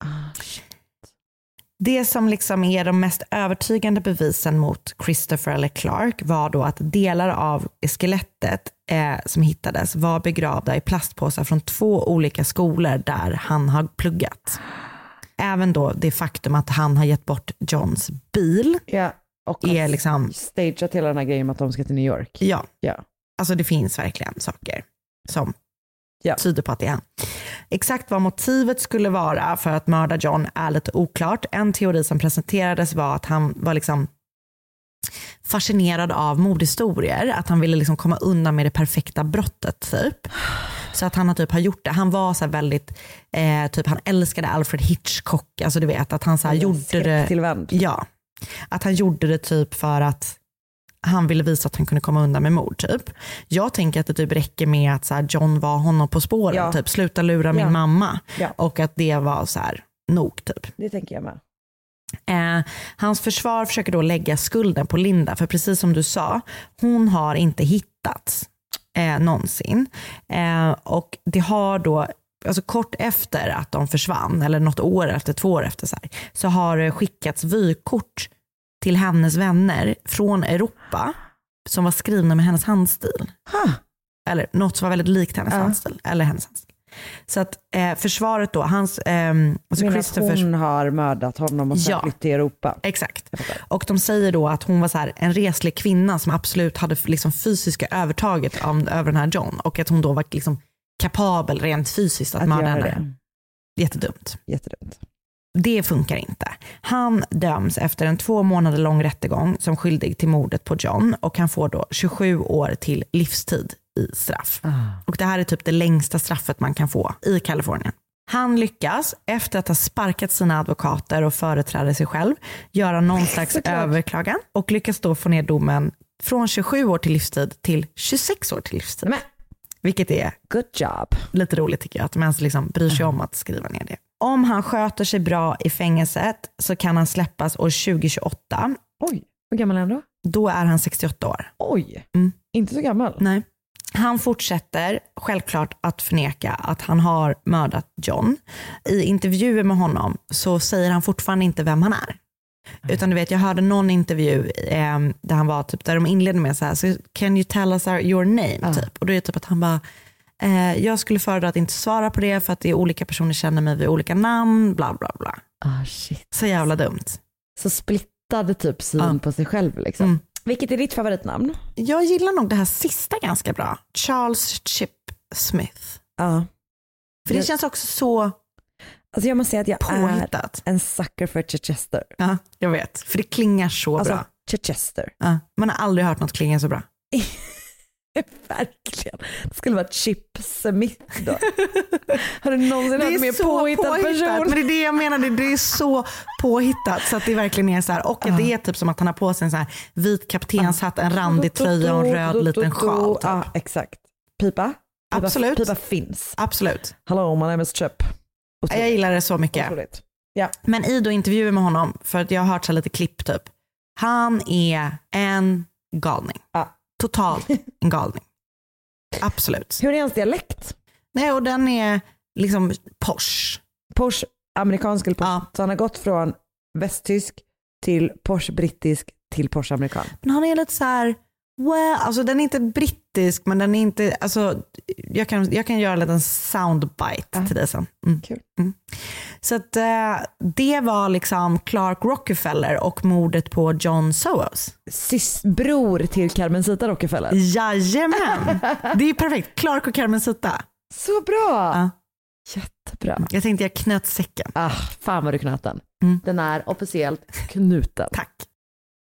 S3: Det som liksom är de mest övertygande bevisen mot Christopher eller Clark var då att delar av skelettet eh, som hittades var begravda i plastpåsar från två olika skolor där han har pluggat. Även då det faktum att han har gett bort Johns bil.
S4: Ja, och
S3: är liksom
S4: stageat hela den här grejen med att de ska till New York.
S3: Ja,
S4: ja.
S3: Alltså det finns verkligen saker som
S4: ja.
S3: tyder på att det är han. Exakt vad motivet skulle vara för att mörda John är lite oklart. En teori som presenterades var att han var liksom fascinerad av mordhistorier. Att han ville liksom komma undan med det perfekta brottet typ. Så att han har typ har gjort det. Han var så här väldigt eh, typ han älskade Alfred Hitchcock. Alltså du vet att han så här gjorde det.
S4: Tillvänd.
S3: Ja. Att han gjorde det typ för att han ville visa att han kunde komma undan med mord typ. Jag tänker att det typ räcker med att så här, John var honom på spåren ja. typ sluta lura min
S4: ja.
S3: mamma
S4: ja.
S3: och att det var så här nog typ.
S4: Det tänker jag med.
S3: Eh, hans försvar försöker då lägga skulden på Linda för precis som du sa, hon har inte hittats eh, någonsin. Eh, och det har då alltså kort efter att de försvann eller något år efter, två år efter så här, så har det skickats vykort till hennes vänner från Europa som var skrivna med hennes handstil.
S4: Huh.
S3: Eller något som var väldigt likt hennes uh. handstil. Eller hennes handstil. Så att eh, försvaret då, hans... Eh, alltså
S4: Christopher... hon har mördat honom och sen
S3: ja,
S4: flytt till Europa.
S3: Exakt. Och de säger då att hon var så här, en reslig kvinna som absolut hade liksom fysiska övertaget av, över den här John. Och att hon då var liksom kapabel rent fysiskt att, att mörda henne. Jättedumt.
S4: Jättedumt.
S3: Det funkar inte. Han döms efter en två månader lång rättegång som skyldig till mordet på John och han får då tjugosju år till livstid i straff. Ah. Och det här är typ det längsta straffet man kan få i Kalifornien. Han lyckas efter att ha sparkat sina advokater och företräder sig själv göra någon slags överklagan och lyckas då få ner domen från tjugosju år till livstid till tjugosex år till livstid. Men. Vilket är
S4: good job.
S3: Lite roligt tycker jag att man ens liksom bryr sig om att skriva ner det. Om han sköter sig bra i fängelset så kan han släppas år tjugohundratjugoåtta.
S4: Oj, hur gammal är han då?
S3: Då är han sextioåtta år.
S4: Oj,
S3: mm.
S4: inte så gammal.
S3: Nej. Han fortsätter självklart att förneka att han har mördat John. I intervjuer med honom så säger han fortfarande inte vem han är. Mm. Utan du vet, jag hörde någon intervju eh, där han var typ, där de inledde med så här, so can you tell us our, your name? Mm. Typ. Och då är det typ att han bara eh, jag skulle föredra att inte svara på det för att det är olika personer känner mig vid olika namn, bla bla bla.
S4: Ah, shit.
S3: Så jävla dumt.
S4: Så splittade typ syn ah. på sig själv liksom. Mm. Vilket är ditt favoritnamn?
S3: Jag gillar nog det här sista ganska bra. Charles Chip Smith.
S4: Ja.
S3: För det jag... känns också så
S4: alltså jag måste säga att jag
S3: påhittat.
S4: Är en sucker för Chichester.
S3: Ja, jag vet. För det klingar så
S4: alltså,
S3: bra.
S4: Chichester.
S3: Ja, man har aldrig hört något klinga så bra.
S4: Verkligen. Det skulle vara Chip Smith då. Har du någonsin hört mer påhittad, påhittat person?
S3: Men det är det jag menar, det, det är så påhittat så att det verkligen är så här. Och att uh. det är typ som att han har på sig en så här vit kaptenshatt, en randig tröja och en röd liten sjal. Typ.
S4: Ja, exakt. Pipa? Pipa?
S3: Absolut.
S4: Pipa finns.
S3: Absolut.
S4: Hello, my name is Chip.
S3: Jag gillar det så mycket.
S4: Ja.
S3: Men i då intervjuer med honom, för att jag har hört så lite klipp typ. Han är en galning. Ja. Totalt en galning. Absolut.
S4: Hur är hans dialekt?
S3: Nej, och den är liksom posh.
S4: Posh, amerikansk eller posh. Ja. Så han har gått från västtysk till posh brittisk till posh amerikan.
S3: Men han är lite så här, well, alltså den är inte brittisk men den är inte, alltså jag kan, jag kan göra en liten soundbite ja. till det sen. Mm.
S4: Kul.
S3: Mm. Så att uh, det var liksom Clark Rockefeller och mordet på John Sowers.
S4: Sysbror till Carmencita Rockefeller.
S3: Jajamän. Det är perfekt. Clark och Carmencita.
S4: Så bra.
S3: Ja.
S4: Jättebra.
S3: Jag tänkte jag knöt säcken.
S4: Ah, fan vad du knöt den.
S3: Mm.
S4: Den är officiellt knuten.
S3: Tack.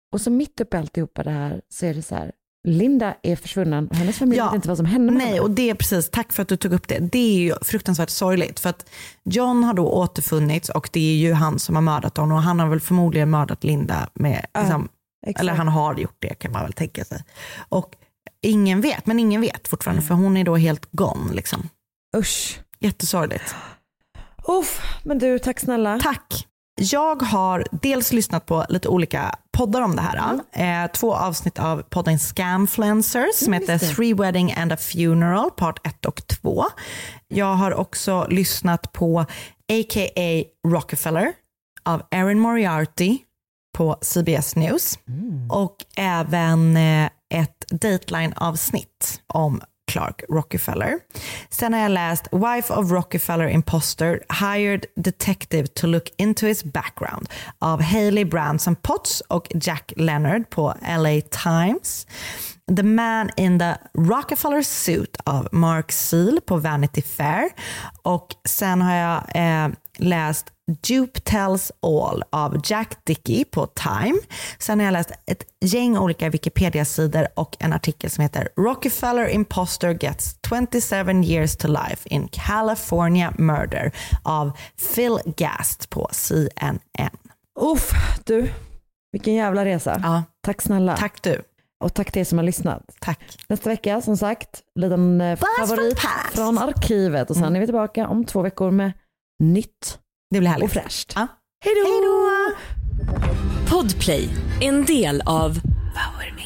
S4: Och så mitt uppe i alltihopa det här så är det så här, Linda är försvunnen och hennes familj
S3: Ja.
S4: vet inte vad som händer med
S3: Nej,
S4: henne.
S3: och det är precis, tack för att du tog upp det. Det är ju fruktansvärt sorgligt för att John har då återfunnits och det är ju han som har mördat honom och han har väl förmodligen mördat Linda med,
S4: Ja,
S3: liksom,
S4: exakt.
S3: eller han har gjort det kan man väl tänka sig. Och ingen vet, men ingen vet fortfarande för hon är då helt gone liksom.
S4: Usch.
S3: Jättesorgligt.
S4: Uff, men du, tack snälla.
S3: Tack. Jag har dels lyssnat på lite olika poddar om det här. Mm. Eh, två avsnitt av podden Scamfluencers som
S4: Mm,
S3: heter Three Wedding and a Funeral, part ett och två. Jag har också lyssnat på A K A Rockefeller av Erin Moriarty på C B S News. Mm. Och även eh, ett Dateline-avsnitt om Clark Rockefeller. Sen har jag läst Wife of Rockefeller Imposter Hired Detective to Look into His Background av Hailey Branson Potts och Jack Leonard på L A Times. The Man in the Rockefeller Suit av Mark Seal på Vanity Fair. Och sen har jag eh, läst Dupe Tells All av Jack Dickey på Time. Sen har jag läst ett gäng olika Wikipedia-sidor och en artikel som heter Rockefeller Imposter Gets twenty-seven years to life in California Murder av Phil Gast på C N N.
S4: Uff, du, vilken jävla resa.
S3: Ja.
S4: Tack snälla.
S3: Tack du.
S4: Och tack till er som har lyssnat.
S3: Tack.
S4: Nästa vecka som sagt, liten eh, favorit
S3: from
S4: från arkivet. Och sen
S3: Mm.
S4: är vi tillbaka om två veckor med nytt
S3: Det blir härligt.
S4: och fräscht.
S3: Ja.
S4: Hej då!
S7: Podplay, en del av Power